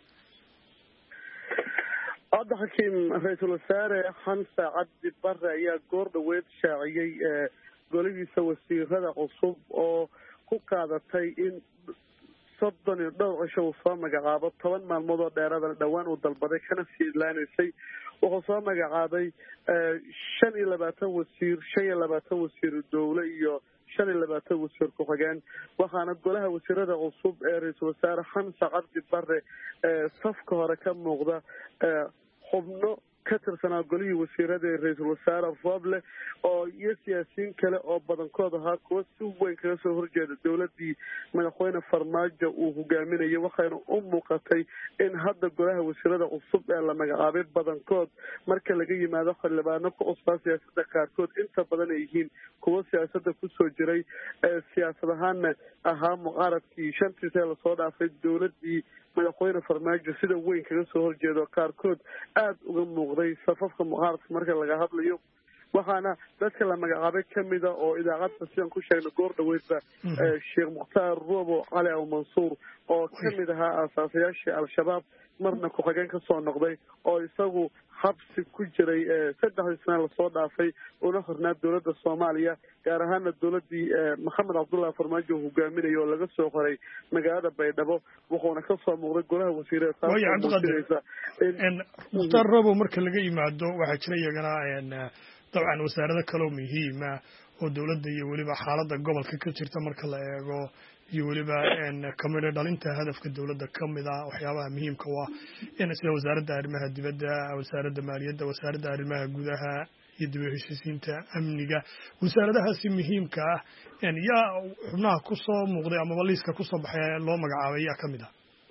hadda xakiim ra-iisul wasaare xamse cabdi barre ayaa goor dhaweed shaaciyey golihiisa wasiirada cusub oo ku qaadatay in 32 cisho uu soo magacaabo 10 maalmood oo dheeraadana dhowaan uu dalbaday kana sii ilaanaysay wuxuu soo magacaabay 25 wasiir 25 wasiir dowle iyo 25 wasiir ku-xigeen waxaana golaha wasiirada cusub ee ra-iisul wasaare xamse cabdi barre safka hore ka muuqda xubno ka tirsanaa golihii wasiirada ee ra-iisul wasaare roble oo iyo siyaasiyiin kale oo badankood ahaa kuwa si weyn kaga soo horjeeda dowladii madaxweyne farmaajo uu hogaaminayay waxayna u muuqatay in hadda golaha wasiirada cusub ee la magacaabay badankood marka laga yimaado xildhibaano ku cusbaa siyaasada qaarkood inta badan ay yihiin kuwa siyaasada kusoo jiray siyaasad ahaana ahaa mucaaradkii shantii see lasoo dhaafay dowladii madaxweyne farmaajo sida weyn kaga soo horjeedo qaarkood aada uga muuqday safafka mucaaradka marka laga hadlayo waxaana dadka la magacaabay kamida oo idaacadda sidaan ku sheegna goor dhaweydba sheekh mukhtaar robo cali aw mansuur oo kamid ahaa aasaasayaashii al-shabaab marna ku-xigeen kasoo noqday oo isagu xabsi ku jiray 3 sano lasoo dhaafay una xirnaa dowladda soomaaliya gaar ahaana dowladii maxamed cabdullahi farmaajo hogaaminayo oo laga soo qoray magaalada baydhabo wuxuuna kasoo muuqday golaha wasiirada mukhtaar robo marka laga yimaado waxaa jira iyagana dabcan wasaarado kaloo muhiima oo dowladda iyo weliba xaaladda gobolka ka jirta marka la eego iyo weliba kamida dhalinta hadafka dowladda kamid ah waxyaabaha muhiimka u ah sida wasaaradda arrimaha dibadda wasaaradda maaliyadda wasaaradda arrimaha gudaha iyo dib u heshiisiinta amniga wasaaradahaasi muhiimka ah yaa xubnaha kusoo muuqday amaba liiska kusoo baxay loo magacaabay yaa kamid ah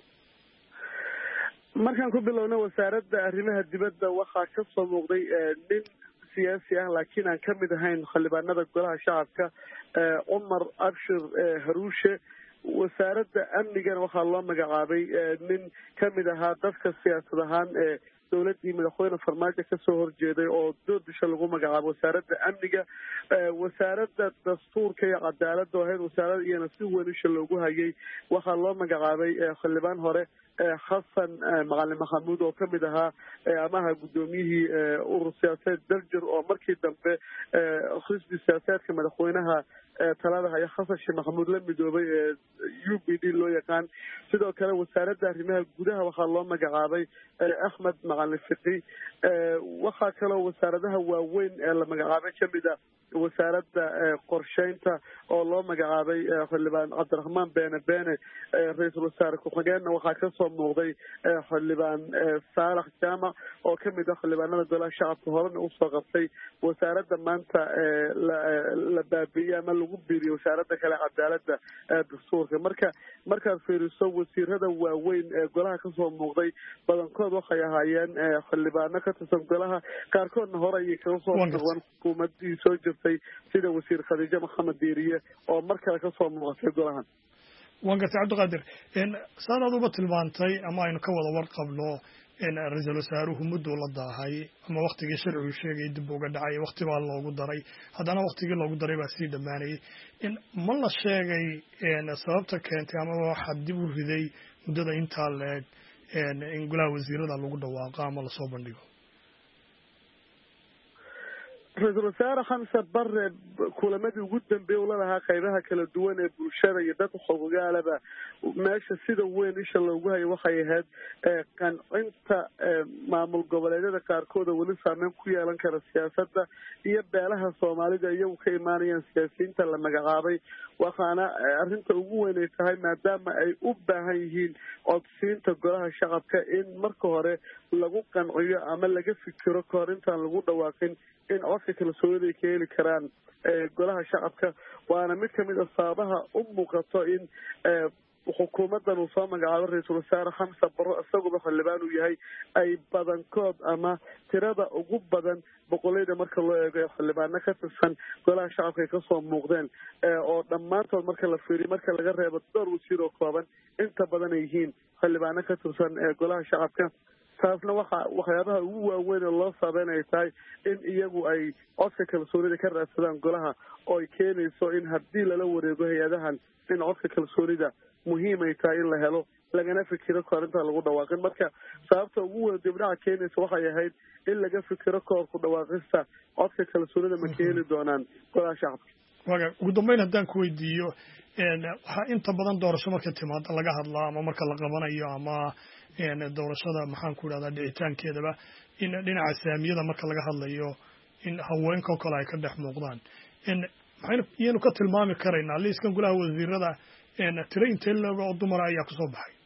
markaan ku bilowna wasaaradda arrimaha dibadda waxaa kasoo muuqday nin siyaasi ah laakiin aan kamid ahayn xildhibaanada golaha shacabka cumar abshir haruushe wasaaradda amnigana waxaa loo magacaabay nin kamid ahaa dadka siyaasad ahaan ee dowladii madaxweyne farmaajo kasoo horjeeday oo doodisha lagu magacaabo wasaaradda amniga wasaaradda dastuurka iyo cadaaladda oo ahayd wasaarada iyana si weyn isha loogu hayay waxaa loo magacaabay xildhibaan hore xasan macalin maxamuud oo kamid ahaa amaha guddoomiyihii urur siyaasadeed daljir oo markii dambe xisbi siyaasadeedka madaxweynaha talada haya xasan sheekh maxamuud la midoobay u b d loo yaqaan sidoo kale wasaaradda arrimaha gudaha waxaa loo magacaabay axmed macalin fiqi waxaa kaloo wasaaradaha waaweyn ee la magacaabay kamid a wasaaradda qorsheynta oo loo magacaabay xildhibaan cabdiraxmaan beene beene ra-iisul wasaare ku-xigeenna waxaa kasoo muuqday xildhibaan saalax jaamac oo kamid ah xildhibaanada golaha shacabka horena usoo qabtay wasaaradda maanta la baabiiyey ama lagu biiriyey wasaaradda kale cadaaladda dastuurka markaad fiiriso wasiirada waaweyn ee golaha kasoo muuqday badankood waxay ahaayeen xildhibaano ka tirsan golaha qaarkoodna hore ayay kaga soo noqdeen xukuumadii soo jirtay sida wasiir khadiijo maxamed diiriye oo mar kale kasoo muuqatay golahan waan gartay cabdiqaadir saad aduba tilmaantay ama aynu ka wada warqabno ra-iisul wasaaruhu mudduu la daahay ama waktigii sharcigu sheegay dib uga dhacay wakti baa loogu daray haddana waktigii loogu daray baa sii dhammaanayay ma la sheegay sababta keentay ama waxaa dib u riday muddada intaa leeg in golaha wasiirada lagu dhawaaqo ama lasoo bandhigo ra-iisul wasaare xamse bare kulamadii ugu dambeeyey ula lahaa qaybaha kala duwan ee bulshada iyo dadka xogogaalaba meesha sida weyn isha loogu hayo waxay ahayd qancinta maamul goboleedyada qaarkooda weli saameyn ku yeelan kara siyaasadda iyo beelaha soomaalida iyagu ka imaanayaan siyaasiyiinta la magacaabay waxaana arrinta ugu weyn ay tahay maadaama ay u baahan yihiin codsiinta golaha shacabka in marka hore lagu qanciyo ama laga fikiro kahor intaan lagu dhawaaqin in codka kalsoonida ay ka heli karaan golaha shacabka waana mid kamid a sababaha u muuqato in xukuumadan uu soo magacaabo ra-iisul wasaare xamse baro isaguba xildhibaan uu yahay ay badankood ama tirada ugu badan boqolleyda marka loo eego xildhibaano ka tirsan golaha shacabka ay kasoo muuqdeen oo dhammaantood marka la fiiriyo marka laga reebo dhowr wasiir oo kooban inta badan ay yihiin xildhibaano ka tirsan golaha shacabka taasna waxyaabaha ugu waaweyn oo loo sabeyn ay tahay in iyagu ay codka kalsoonida ka raadsadaan golaha oo ay keenayso in haddii lala wareego hay-adahan in codka kalsoonida muhiim ay tahay in la helo lagana fikiro kahor intaan lagu dhawaaqin marka sababta ugu weyn dibdhaca keenaysa waxay ahayd in laga fikiro kahor ku dhawaaqista codka kalsoonida ma keeni doonaan golaha shacabka waga ugu dambeyn haddaan ku weydiiyo waxaa inta badan doorasho marka timaada laga hadlaa ama marka la qabanayo ama doorashada maxaan ku idhahdaa dhicitaankeedaba in dhinaca saamiyada marka laga hadlayo in haweenkao kale ay ka dhex muuqdaan iyaynu ka tilmaami karaynaa liiskan golaha wasiirada tiro intee looga oo dumara ayaa kusoo baxay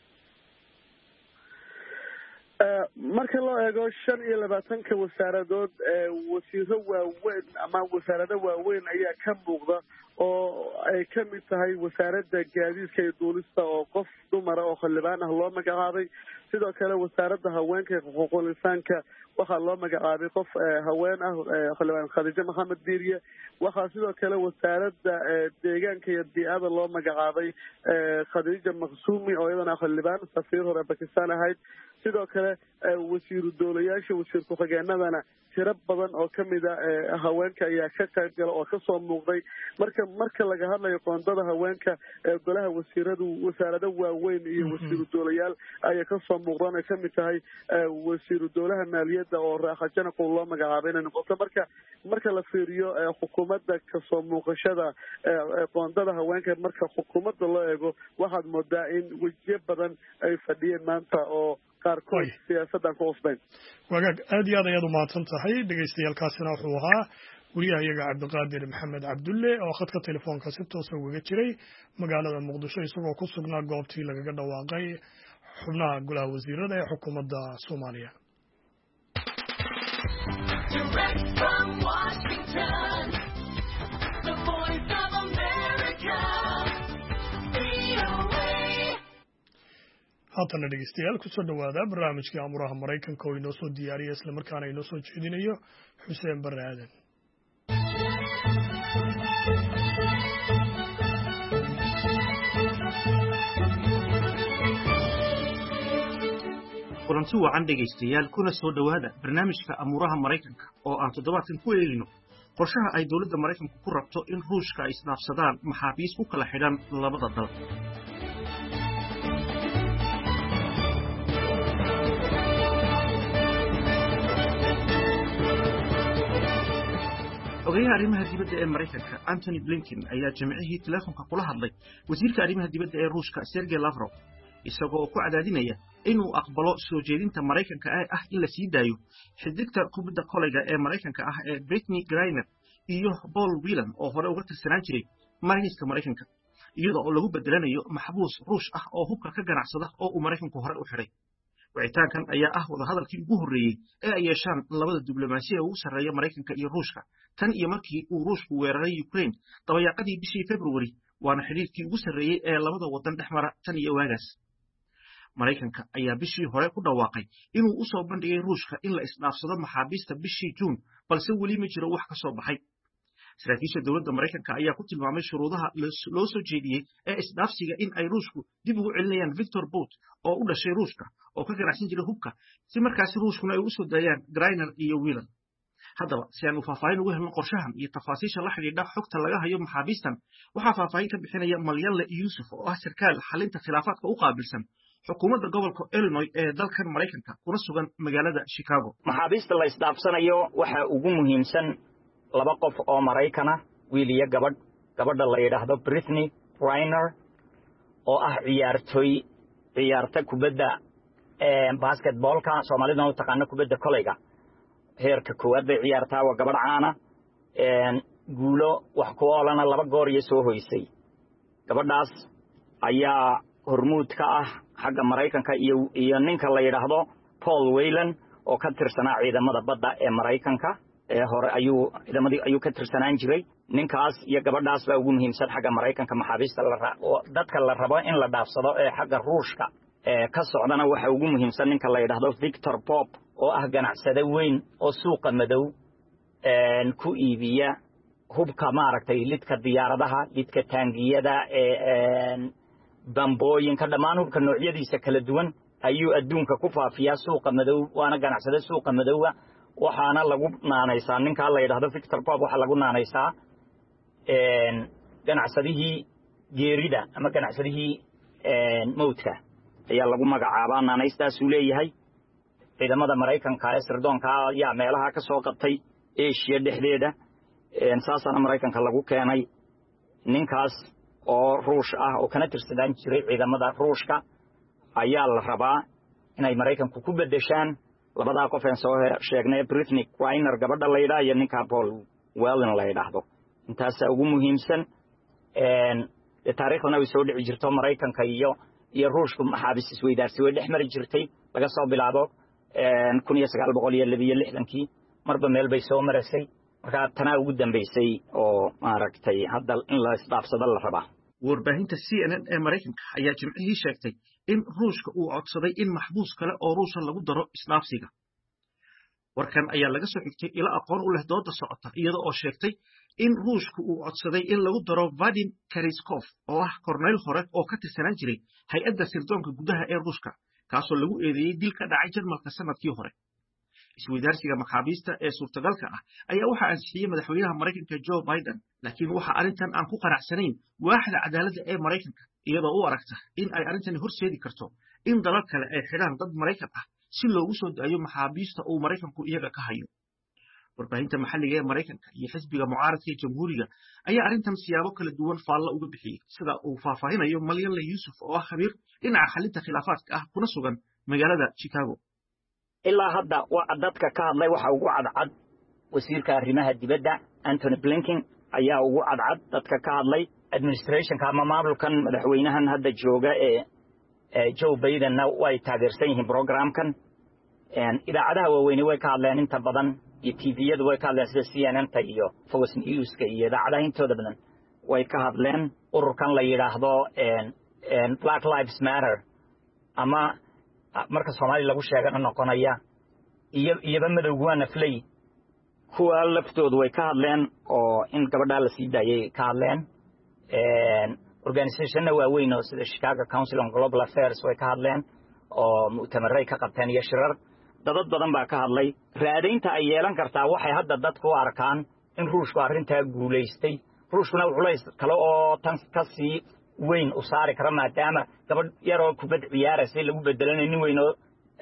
marka loo eego 25 wasaaradood wasiiro waaweyn ama wasaarado waaweyn ayaa ka muuqda oo ay ka mid tahay wasaaradda gaadiidka iyo duulista oo qof dumara oo xildhibaan ah loo magacaabay sidoo kale wasaaradda haweenka iyo xuquuqul insaanka waxaa loo magacaabay qof haween ah xildhibaan khadiijo maxamed diiriye waxaa sidoo kale wasaaradda deegaanka iyo bii'ada loo magacaabay khadiija maqsuumi oo iyadana xildhibaan safiir hore bakistan ahayd sidoo kale wasiiru dowlayaasha wasiir ku-xigeenadana tiro badan oo kamid a haweenka ayaa ka qayb gala oo kasoo muuqday marka laga hadlayo qoondada haweenka golaha wasiiradu wasaarado waaweyn iyo wasiiru dowlayaal ayaa kasoo muuqdaan ay kamid tahay wasiiru dowlaha maaliyadda oo raaxa janaqow loo magacaabay inay noqoto marka la fiiriyo xukuumadda kasoo muuqashada qoondada haweenka marka xukuumadda loo eego waxaad moodaa in wejiyo badan ay fadhiyeen maanta oo qaarkood siyaasaddan ku cusbayn wagaag aad iyo aad ayaad umahadsan tahay dhegaystayaalkaasina wuxuu ahaa wariyaha iyaga cabdiqaadir maxamed cabdulle oo khadka telefoonka si toosa ugaga jiray magaalada muqdisho isagoo ku sugnaa goobtii lagaga dhawaaqay xubnaha golaha wasiirada ee xukuumadda soomaaliya haatana dhegeystayaal kusoo dhawaada barnaamijkii amuraha maraykanka oo inoo soo diyaariya islamarkaana inoo soo jeedinayo xuseen bare aadan kulanti wacan dhegaystayaal kuna soo dhowaada barnaamijka amuuraha maraykanka oo aan toddobaadkan ku eegayno qorshaha ay dowladda maraykanku ku rabto in ruushka ay isdhaafsadaan maxaabiis ku kala xidhan labada dal ogayaha arrimaha dibadda ee maraykanka antony blinken ayaa jimcihii teleefonka kula hadlay wasiirka arrimaha dibadda ee ruushka sergey lavrov isagoo ku cadaadinaya inuu aqbalo soo jeedinta Maraykanka in la sii daayo xiddigta kubadda kolayga ee Maraykanka ee Brittney Griner iyo Paul Whelan oo hore uga tirsanaan jiray Marayniska Maraykanka iyadoo oo lagu bedelanayo maxbuus Ruush ah oo hubka ka ganacsada oo uu Maraykanku hore u xiray. wicitaankan ayaa wada hadalkii ugu horreeyay ee ay yeeshaan labada diblomaasiya ugu sarreeya Maraykanka iyo Ruushka tan iyo markii uu Ruushku weeraray Ukraine dabayaaqadii bishii February waana xiriirkii ugu sarreeyay ee labada wadan dhexmara tan iyo waagaas. Maraykanka ayaa bishii hore ku dhawaaqay inuu u soo bandhigay Ruushka in la isdhaafsado maxaabiista bishii Juun balse weli ma jiro wax ka soo baxay. saraakiisha dowladda Maraykanka ayaa ku tilmaamay shuruudaha loo soo jeediyey ee isdhaafsiga in ay Ruushku dib ugu celinayaan Victor Bout oo u dhashay Ruushka oo ka ganacsan jiray hubka si markaasi Ruushkuna ay u soo daayaan Griner iyo Whelan. haddaba si aan u faahfaahin ugu helno qorshahan iyo tafaasiisha la xidhiidha xogta laga hayo maxaabiistan waxaa faahfaahin ka bixinaya Malyalle Yusuf oo ah sarkaal xalinta khilaafaadka u qaabilsan xukuumadda gobolka Illinois ee dalkan Maraykanka kuna sugan magaalada Chicago. maxaabiista la isdhaafsanayo waxa ugu muhiimsan laba qof oo Maraykan ah wiil iyo gabadha la yiraahdo Brittney Griner oo ah ciyaarta kubadda basketballka Soomaalida oo taqaan kubadda kolayga heerka koowaad bay ciyaartaa waa gabadh caana guulo wax ku oolana laba goor iyo soo hoysay. gabadhaas ayaa hormuud ka ah xagga Maraykanka iyo ninka la yiraahdo Paul Whelan oo ka tirsanaa ciidamada badda ee Maraykanka hore ayuu ka tirsanaan jiray. ninkaas iyo gabadhaas baa ugu muhiimsan xagga Maraykanka maxaabiista dadka la rabo in la dhaafsado ee xagga Ruushka ka socdana waxa ugu muhiimsan ninka la yiraahdo Victor Bout oo ah ganacsade weyn oo suuqa madow ku iibiya hubka maaragtay lidka diyaaradaha lidka taangiyada bambooyinka dhammaan hubka noocyadiisa kala duwan ayuu adduunka ku faafiyaa suuqa madow waana ganacsade suuqa madowga waxaana lagu naanaysaa ninka la yiraahdo Victor Bout waxa lagu naanaysaa ganacsadihii geerida ama ganacsadihii mowdka ayaa lagu magacaabaa naanaystaas uu leeyahay. ciidamada Maraykanka ee sirdoonka ayaa meelaha ka soo qabtay Asia dhexdeeda saasana Maraykanka lagu keenay ninkaas oo Ruush ah oo kana tirsadaan jiray ciidamada Ruushka ayaa la rabaa inay Maraykanku ku bedeshaan labada qof ee soo sheegnay Brittney Griner gabadha la yiraahdo iyo ninka Paul Whelan la yiraahdo. intaas ugu muhiimsan taariikhna way soo dhici jirto Maraykanka iyo Ruushku maxaabiis isweydaarsi way dhexmari jirtay laga soo bilaabo 1962 marba meel bay soo marisay marka tana ugu dambeysay oo maaragtay hadda in la isdhaafsado la rabaa. warbaahinta CNN ee Maraykanka ayaa jimcihii sheegtay in Ruushka uu codsaday in maxbuus kale oo Ruushka lagu daro isdhaafsiga. warkan ayaa laga soo xigtay ila aqoon u leh dooda socota iyada oo sheegtay in Ruushku uu codsaday in lagu daro Vadim Tereshkov oo ah korneyl hore oo ka tirsanaan jiray hay'adda sirdoonka gudaha ee Ruushka kaasoo lagu eedeeyay dil ka dhacay Jarmalka sanadkii hore. isweydaarsiga maxaabiista ee suurtagalka ah ayaa waxa ansixiyay madaxweynaha Maraykanka Joe Biden laakiin waxa arrintan aan ku qanacsanayn waaxda cadaaladda ee Maraykanka iyadoo u aragta in ay arrintani horseedi karto in dalal kale ay xidhaan dad Maraykan ah si loogu soo daayo maxaabiista uu Maraykanku iyaga ka hayo. warbaahinta maxalliga ee Maraykanka iyo xisbiga mucaaradka ee Jamhuuriga ayaa arrintan siyaabo kala duwan faalla uga bixiyay sida uu faahfaahinayo Malyalle Yusuf oo ah khabiir dhinaca xalinta khilaafaadka ah kuna sugan magaalada Chicago. ilaa hadda dadka ka hadlay waxa ugu cadcad wasiirka arrimaha dibadda Antony Blinken ayaa ugu cadcad dadka ka hadlay administrationka ama maamulkan madaxweynahan hadda jooga ee Joe Biden way taageersan yihiin programkan idaacadaha waaweyn way ka hadleen inta badan iyo TV-yadu way ka hadleen sida CNN-ta iyo Fox News-ka iyo idaacadaha intooda badan way ka hadleen ururkan la yiraahdo Black Lives Matter ama marka Soomaali lagu sheegana noqonaya iyaba madowga waa naflay kuwa laftoodu way ka hadleen oo in gabadha la sii daayay ka hadleen organization waaweyn oo sida Chicago Council on Global Affairs way ka hadleen oo mu'tamaray ka qabteen iyo shirar dad badan baa ka hadlay raadaynta ay yeelan kartaa waxay hadda dadku arkaan in Ruushku arrinta guuleystay Ruushkuna wuxuu kale oo tan ka sii weyn u saari kara maadaama gabadh yar oo kubad ciyaaraysa lagu bedelanay nin weyn oo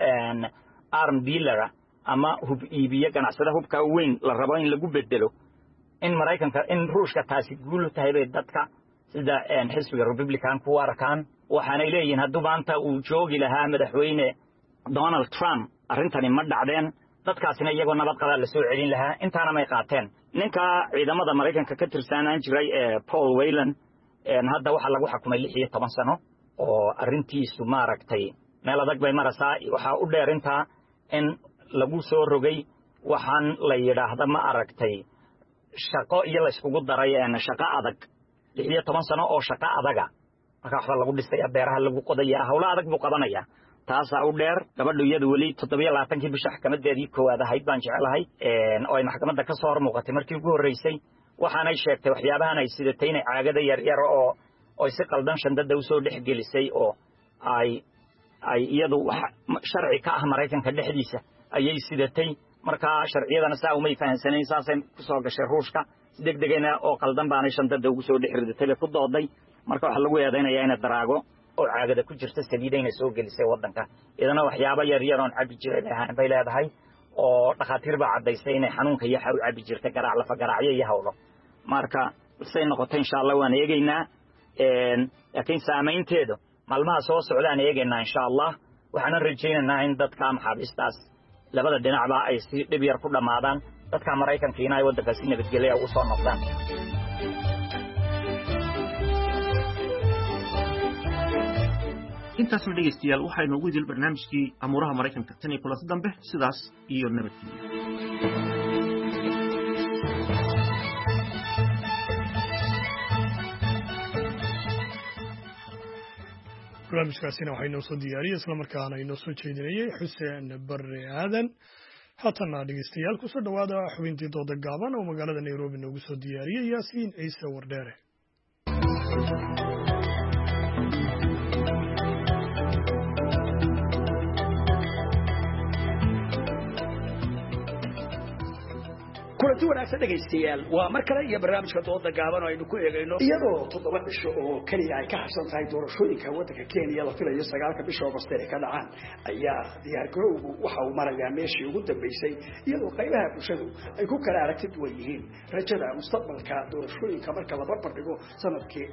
arm dealer ama hub iibiye ganacsada hubka weyn la rabo in lagu bedelo in Maraykanka in Ruushka taasi guul tahay bay dadka sida xisbiga Republican ku arkaan waxaanay leeyihiin hadduu maanta uu joogi lahaa madaxweyne Donald Trump arrintani ma dhacdeen dadkaasina iyagoo nabad qaba la soo celin lahaa intaana may qaateen ninka ciidamada Mareykanka ka tirsanaan jiray Paul Whelan hadda waxa lagu xukumay 16 sano oo arrintiisu maaragtay meel adag bay maraysaa waxa u dheerintaa in lagu soo rogay waxaan la yiraahdo ma aragtay shaqo iyo la iskugu daray shaqo adag 16 sano oo shaqo adaga marka waxa lagu dhisay beeraha lagu qodayaa hawlo adag buu qabanaya taasa u dheer gabadhu iyadu wali 27 bisha maxkamadeedii koowaad ahayd baan jecelahay oo ay maxkamadda ka soo hormuuqatay markii ugu horeysay waxaanay sheegtay waxyaabahan ay sidatay inay caagada yar yar oo si qaldan shandada u soo dhexgelisay oo ay iyadu sharci ka ah Mareykanka dhexdiisa ayay sidatay marka sharciyadana saa uma fahansanay saasay ku soo gashay ruushka degdegayna oo qaldan baanay shandada ugu soo dhexridatay ku dooday marka waxa lagu yeedanayaa in daraago oo caagada ku jirta saliidayna soo gelisay wadanka idana waxyaabo yar yar oo cabi jiray bay leedahay oo dhakhaatiir baa cadaysay inay xanuunka iyo xaru cabi jirtay garaac lafa garaacyo iyo hawlo marka say noqotay insha Allah waan eegaynaa laakiin saameynteedu maalmaha soo socdaan eegaynaa insha Allah waxaan rajaynaynaa in dadka maxaabistaas labada dhinacba ay si dhib yar ku dhamaadaan dadka Mareykanka inay wadanka si nabadgelyo u soo noqdaan intaasna dhegeystayaal waxaynu ugu idil barnaamijkii amuuraha Mareykanka tan iyo kulanti dambe sidaas iyo nabadgelyo barnaamijkaasina waxaa inoo soo diyaariyey islamarkaana inoo soo jeedinayay xuseen barre aadan haatana dhegeystayaal kusoo dhawaada xubintii dooda gaaban oo magaalada Nairobi noogu soo diyaariyey Yaasiin Ciise Wardheere kulanti wanaagsan dhegaystayaal waa mar kale iyo barnaamijka dooda gaaban oo aynu ku eegayno iyadoo 7 bisho oo kaliya ay ka harsan tahay doorashooyinka waddanka Kenya la filayo 9 bisha August ee ka dhacaan ayaa diyaar garowgu waxa uu marayaa meeshii ugu dambeysay iyadoo qaybaha bulshadu ay ku kala aragti duwan yihiin rajada mustaqbalka doorashooyinka marka la barbar dhigo sanadkii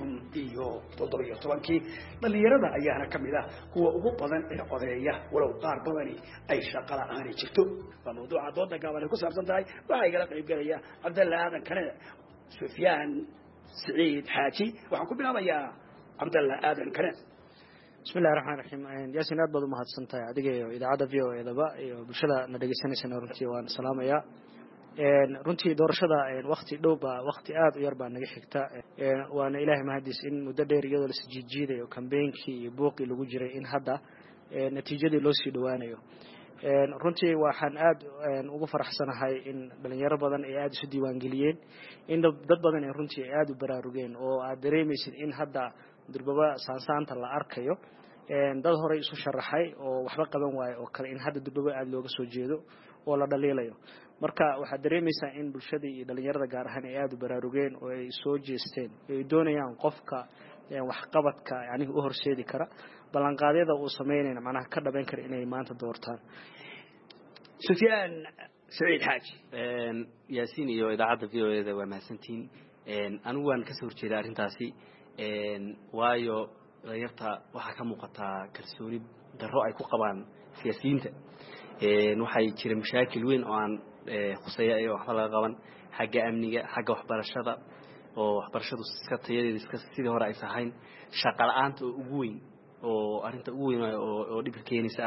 2017 dhalinyarada ayaana kamid ah kuwa ugu badan ee codeeya walow qaar badani ay shaqo la'aan jirto mawduuca dooda gaaban ku saabsan tahay waxay kala qayb galaya Cabdalla Aadan Kane Sufyaan Saciid Xaaji waxaan ku bilaabayaa Cabdalla Aadan Kane bismillaahir rahmaanir rahiim Yaasiin aad baad u mahadsantahay adiga iyo idaacada VOA-daba iyo bulshada na dhageysanaysa runtii waan salaamayaa runtii doorashada waqti dhow baa waqti aad u yar baa naga xigta waana ilaahay mahadiis in muddo dheer iyadoo la sijiijiidayo campaign-kii iyo buuqii lagu jiray in hadda natiijadii loo sii dhawaanayo runtii waxaan aad ugu faraxsanahay in dhalinyaro badan ay aad isu diiwaan geliyeen in dad badan ay runtii aad u baraarugeen oo aad dareemaysid in hadda durbaba saansaanta la arkayo dad hore isu sharaxay oo waxba qaban waayo oo kale in hadda durbaba aad looga soo jeedo oo la dhaliilayo marka waxaad dareemaysaa in bulshada iyo dhalinyarada gaar ahaan ay aad u baraarugeen oo ay soo jeesteen ay doonayaan qofka wax qabadka yani u horseedi kara ballanqaadyada uu sameynayna macnaha ka dhaban kara inay maanta doortaan Sufyaan Saciid Xaaji Yaasiin iyo idaacada VOA-da waa mahadsantiin anigu waan ka soo horjeedaa arrintaasi waayo dhalinyarta waxaa ka muuqata kalsooni darro ay ku qabaan siyaasiyiinta waxay jireen mashaakil weyn oo aan khuseeya iyo waxba laga qaban xagga amniga xagga waxbarashada oo waxbarashadu iska tayadeeda iska sidii hore ay sahayn shaqo la'aanta oo ugu weyn oo arrinta ugu weyn oo dhib keenaysa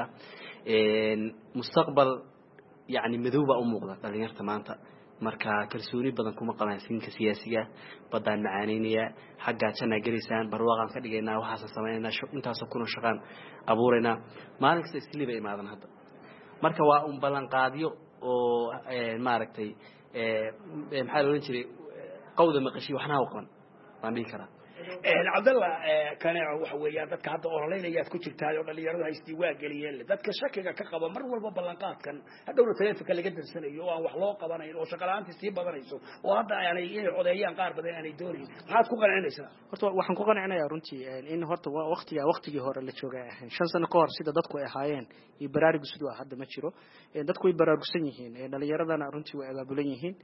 mustaqbal يعني مذوبة أمور dhalinyarta maanta marka kalsooni badan kuma qabaan sinka siyaasiga badan macaaneenaya xagga jana garisan barwaaqan ka dhigaynaa waxa sameeynaa intaas oo kuna shaqaan abuurayna maalin kasta isliiba imaadan hadda marka waa ballan qaadiyo oo maaragtay maxaa loo jiray qowda maqashi waxna u qaban baan dhigi karaa Cabdalla Kane waxa weeyaan dadka hadda oroleynaya ku jirtaa oo dhalinyarada haystii waa galiyeen dadka shakiga ka qaba mar walba ballanqaadkan hadawna taleefanka laga darsanayo oo aan wax loo qabanayn oo shaqalaantii sii badanayso oo hadda aanay inay codeeyaan qaar badan aanay doonayn maxaad ku qancinaysaa horta waxaan ku qancinayaa runtii in horta waqtigii hore la joogay 5 sano ka hor sida dadku ay ahaayeen iyo baraarugu sidoo hadda ma jiro dadku way baraarugsan yihiin dhalinyaradana runtii way abaabulan yihiin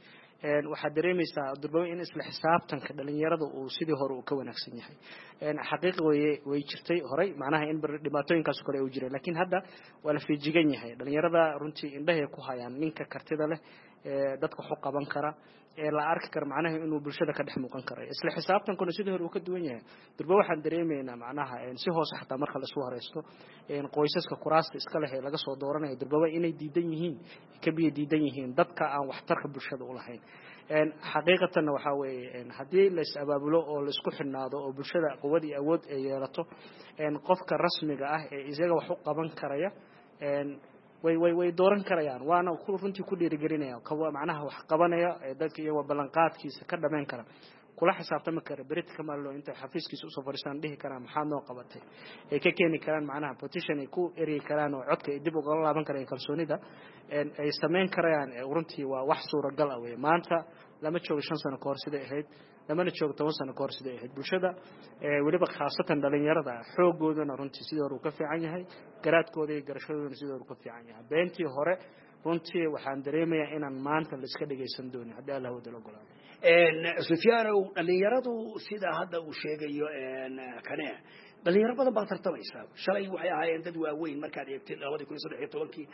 waxaad dareemaysaa durbawe in isla xisaabtanka dhalinyarada uu sidii hore uu ka wanaagsan yahay xaqiiqi way jirtay horey macnaha in dhibaatooyinkaas kale ay jireen laakiin hadda waa la feejigan yahay dhalinyarada runtii indhahay ku hayaan ninka kartida leh dadka wax u qaban kara la arki karo macnaha inuu bulshada ka dhex muuqan karo isla xisaabtankuna sidii hore uu ka duwan yahay durba waxaan dareemaynaa macnaha si hoose xataa marka la isku horeysto qoysaska kuraasta iska leh laga soo dooranayo durba inay diidan yihiin ka biyo diidan yihiin dadka aan waxtarka bulshada u lahayn xaqiiqatan waxa weeye haddii la is abaabulo oo la isku xidhnaado oo bulshada quwad iyo awood ay yeelato qofka rasmiga ah ee isaga wax u qaban karaya way dooran karayaan waana runtii ku dhiirigelinaya macnaha wax qabanaya dadka iyagoo ballanqaadkiisa ka dhameyn kara kula xisaabtami kara berita kamallo inta xafiiskiisa usoo fadhiistaan dhihi karaan maxaa noo qabatay ay ka keeni karaan macnaha petition ay ku eri karaan oo codka ay dib uga laaban karaan kalsoonida ay sameyn karayaan runtii waa wax suuragal ah weeye maanta lama joogo 5 sano ka hor siday ahayd lamana joogo 10 sano ka hor siday ahayd bulshada weliba khaasatan dhalinyarada xoogoodana runtii sidoo hore uu ka fiican yahay garaadkooda iyo garashadoodana sidoo hore uu ka fiican yahay beentii hore runtii waxaan dareemayaa inaan maanta la iska dhageysan doonin haddii Allah wada ogolaado Sufyaanow dhalinyaradu sida hadda uu sheegayo kane dhalinyaro badan baa tartamaysa shalay waxay ahaayeen dad waaweyn markaad eegtay 2013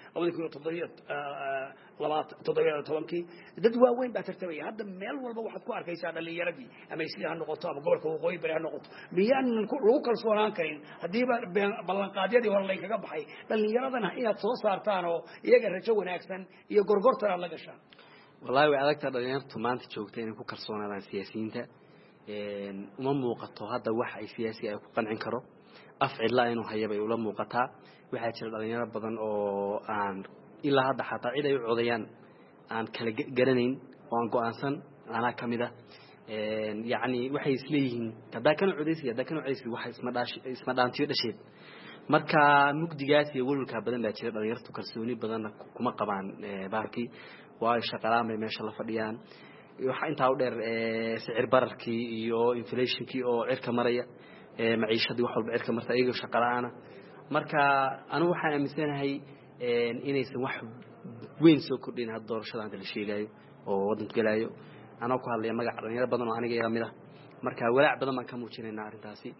2017 dad waaweyn baa tartamaya hadda meel walba waxaad ku arkaysaa dhalinyaradii ama isla noqoto ama gobolka waqooyi bari ha noqoto miyaan lagu kalsoonaan karin haddii ballanqaadyadii hore laga baxay dhalinyaradana inaad soo saartaan oo iyaga rajo wanaagsan iyo gorgortan aad la gashaan wallahi way adagtaa dhalinyartu maanta joogtay inay ku kalsoonaadaan siyaasiyiinta uma muuqato hadda wax ay siyaasi ay ku qancin karo afcilla inuu hayay ula muuqataa waxa jira dhalinyaro badan oo aan ilaa hadda xataa cid ay u codayaan aan kala garanayn oo aan go'aansan ana kamida yaani waxay isleeyihiin hadaa kan codaysi waxa isma dhaantiyo dhasheed marka mugdigaas iyo walwalka badan baa jira dhalinyartu kalsooni badan kuma qabaan baarkii waa shaqalaan bay meesha la fadhiyaan waxa inta u dheer sicir bararkii iyo inflationkii oo cirka maraya maciishadii wax walba cirka marta iyaga shaqalaana marka anigu waxaan aaminsanahay inaysan wax weyn soo kordhin had doorashada inta la sheegayo oo wadanka galaayo anoo ku hadlaya magac dhalinyaro badan oo aniga iga mid ah marka walaac badan baan ka muujinaynaa arrintaasi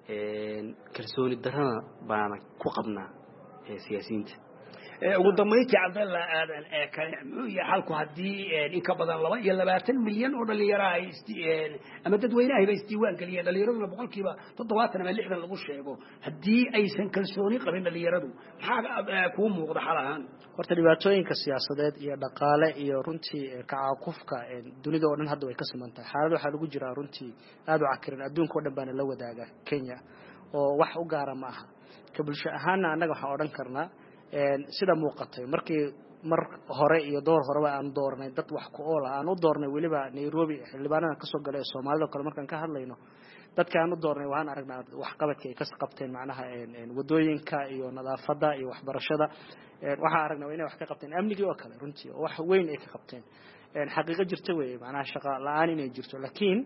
kalsooni darrana baan ku qabnaa siyaasiyiinta ugu dambeyntii Cabdalla aadan kale muxuu yahay halku hadii in ka badan 22 milyan oo dhalinyaro ay ama dadweynaha ay isdiiwaan galiyeen dhalinyaradu boqolkiiba 70 ama 60 lagu sheego hadii aysan kalsooni qabin dhalinyaradu maxaa ku muuqda xalahan horta dhibaatooyinka siyaasadeed iyo dhaqaale iyo runtii kacaaqufka dunida oo dhan hadda way ka simantahay xaalad waxa lagu jira runtii aad u cakiran adduunka oo dhan baan la wadaaga Kenya oo wax u gaar ma aha ka bulsho ahaan anaga waxa oran karnaa sida muuqatay markii mar hore iyo door horeba aan doornay dad wax ku ool aan u doornay waliba Nairobi xildhibaanada ka soo galay Soomaalida kale markaan ka hadlayno dadka aan u doornay waxaan aragnaa wax qabadka ay ka qabteen macnaha wadooyinka iyo nadaafada iyo waxbarashada waxaan aragnaa inay wax ka qabteen amniga oo kale runtii wax weyn ay ka qabteen xaqiiqo jirta weey macnaha shaqo la'aan inay jirto laakiin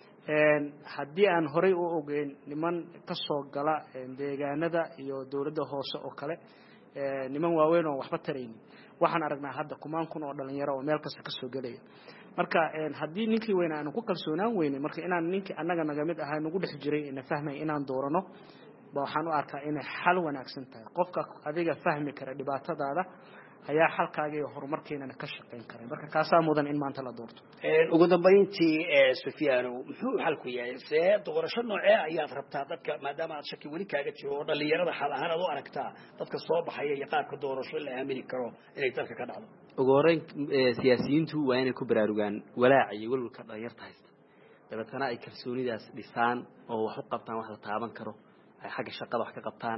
haddii aan horey u ogeyn niman ka soo gala deegaanada iyo dawladda hoose oo kale niman waaweyn oo waxba taraynin waxaan aragnaa hadda kumaan kun oo dhalinyaro oo meel kasta ka soo galaya marka haddii ninkii weyn aan ku kalsoonaan weynay marka inaan ninkii annaga naga mid ahaa nagu dhex jiray ina fahmay inaan doorano waxaan u arkaa inay xal wanaagsan tahay qofka adiga fahmi kara dhibaatadaada ayaa xalkaaga iyo horumarkeena ka shaqeyn kara marka kaasa mudan in maanta la doorto ugu dambeyntii Sufyaano muxuu xalku yahay see doorasho noocee ayaad rabtaa dadka maadaama aad shaki wali kaaga jiro oo dhalinyarada xal ahaan aad u aragtaa dadka soo baxaya iyo qaabka doorasho la aamini karo inay dalka ka dhacdo ugu horeyn siyaasiyiintu waa inay ku baraarugaan walaac iyo walwalka dhalinyarta haysta dabeetana ay kalsoonidaas dhisaan oo wax u qabtaan wax la taaban karo ay xagga shaqada wax ka qabtaan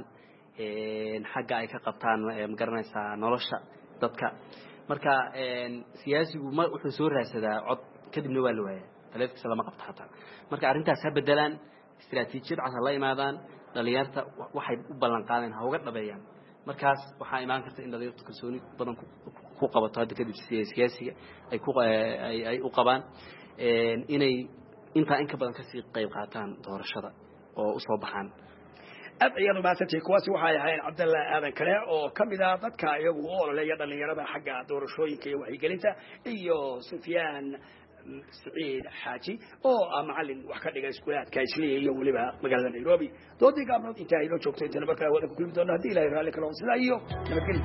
xagga ay ka qabtaan magaranaysaa nolosha dadka marka siyaasigu wuxuu soo raadsadaa cod kadibna waa la waayaa taleefkiisa lama qabto xataa marka arrintaas ha bedelaan istiraatiijiyad cad la imaadaan dhalinyarta waxay u ballan qaadeen ha uga dhabeeyaan markaas waxaa imaan karta in dhalinyartu kalsooni badan ku qabato hadda kadib siyaasiga ay u qabaan inay intaa in ka badan kasii qayb qaataan doorashada oo u soo baxaan aad ayaan maantay kuwaasi waxay ahaayeen Cabdalla aadan kale oo kamida dadka iyagu oo leeyahay dhalinyarada xagga doorashooyinka iyo wacyigelinta iyo Sufyaan سعيد حاجي أو معلم وحكى لك إسكولات كايسلية يوم اللي بها مقالة نيروبي دودي قامنا إنتهي لو شوكتين تنبكا وذا كل مدونة هدي لا يرى لك لون سلايو نبكي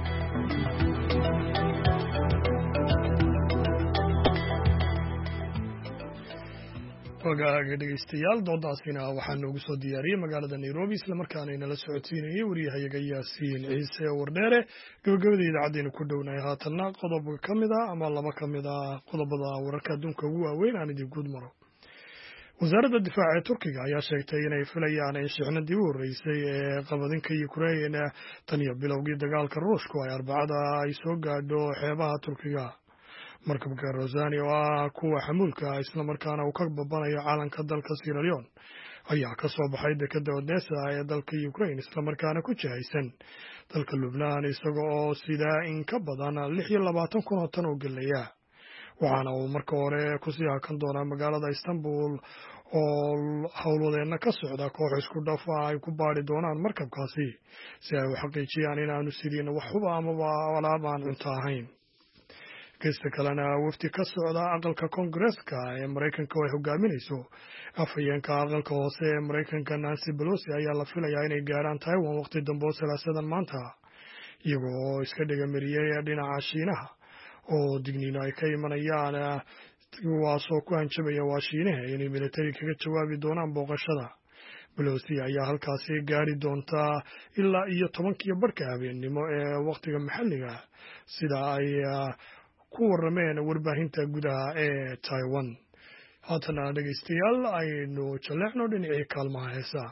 wagaaga dhegeystayaal doodaasina waxaa noogu soo diyaariyey magaalada Nairobi isla markaana inala socodsiinayay wariyahayaga Yaasiin Ciise Wardheere gabagabada idaacaddeena ku dhownahay haatanna qodob ka mid ah ama laba ka mid ah qodobada wararka adduunka ugu waaweyn aan idin guud maro wasaaradda difaaca ee Turkiga ayaa sheegtay inay filayaan in shixnadii u horeysay ee qabadinka Ukraine tan iyo bilowgii dagaalka Ruushku ay Arbacada ay soo gaadho xeebaha Turkiga markabka Rosani oo ah kuwa xamuulka isla markaana uu ka babanayo caalanka dalka Sierra Leone ayaa ka soo baxay dekedda Odessa ee dalka Ukraine isla markaana ku jihaysan dalka Lubnaan isagoo sida in ka badan 26,000 tan oo galaya waxaana uu marka hore ku sii hakan doonaa magaalada Istanbul oo howlwadeena ka socda koox isku dhaf ay ku baari doonaan markabkaasi si ay u xaqiijiyaan inaanu sidii wax huba ama alaab aan cunto ahayn geesta kalena wafdi ka socda aqalka Koongareeska ee Mareykanka oo ay hogaaminayso afhayeenka aqalka hoose ee Mareykanka Nancy Pelosi ayaa la filayaa inay gaaraan Taiwan waqti dambe oo salaasadan maanta iyagoo iska dhigamariyay dhinaca Shiinaha oo digniino ay ka imanayaan kuwaasoo ku hanjabaya waa Shiinaha inay militari kaga jawaabi doonaan booqashada Pelosi ayaa halkaasi gaari doonta ilaa iyo 10:15 habeenimo ee waqtiga maxalliga sida ay ku warameen warbaahinta gudaha ee Taiwan haatana dhegeystayaal aynu jaleecno dhinacii kaalmaha heesaha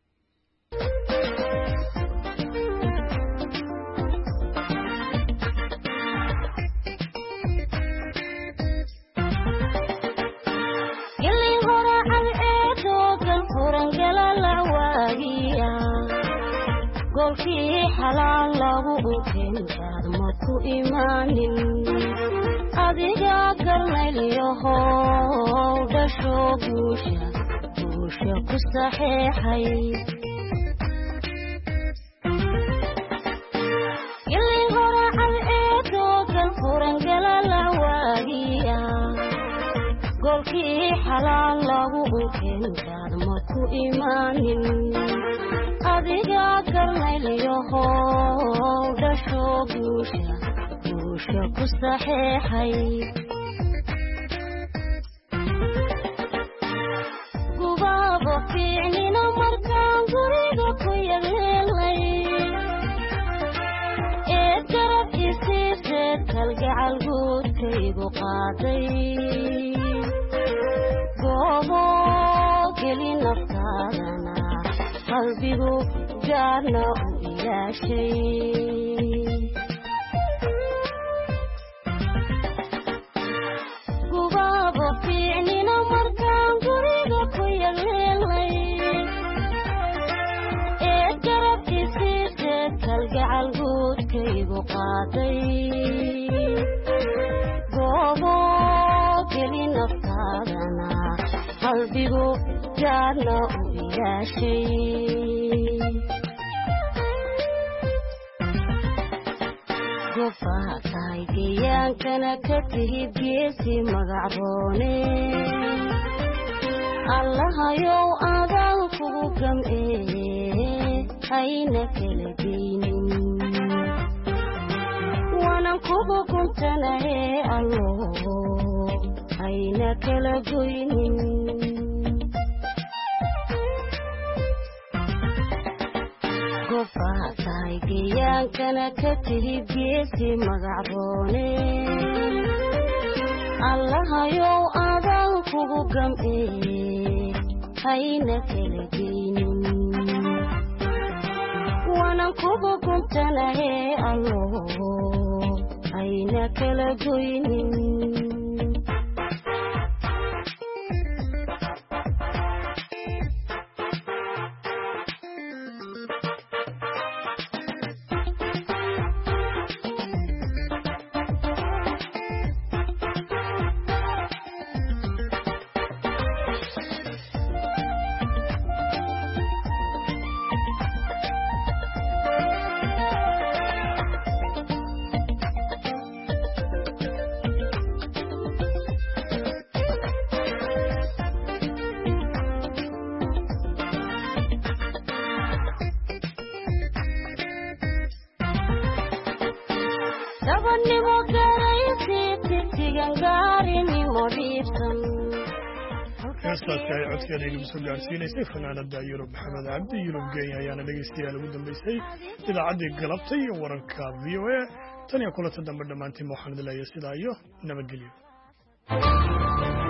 golkii xalaal lagu ukeentaad ma ku imaanin adiga garnayliyahow dhasho guusha ku saxeexay gilin horacad ee doogal furangala la waagiya golkii xalaal lagu ukeentaad ma ku imaanin adiga garnayliyahow dhasho guusha ku saxeexay gubaabo fiicnina markaan guriga ku yareelay ee garab isiiseed kalgacal guudkaygu qaaday goobo geli naftaadana qalbigu gaarna u ilaashay gubaabo fiicnina markaan guriga ku yareelay ee garab isiiseed kalgacal guudkaygu qaaday goobo geli naftaadana qalbigu gaarna u gofaha tahay geyaankana ka tihid geesi magacroone allahayow adaan kugu gam'ee hayna kala geynin waanan kugu guntanahee allo hayna kala goynin gofaha tahay geyaankana ka tihid geesi magacroone allahayow adaan kugu gam'ee hayna kala geynin waanan kugu guntanahee allo hayna kala goynin dabannimo garaysi tigtigan gaarinimo dhiibsan heestaasi ay codkeeda inagu soo gaarsiinaysay fanaanada yurub maxamed cabdi yurub geenya ayaana dhegaystayaal ugu dambaysay idaacaddii galabtay iyo wararka v o a tan iyo kulanta dambe dhammaantiin waxaan idin leeyahay sidaa iyo nabadgelyo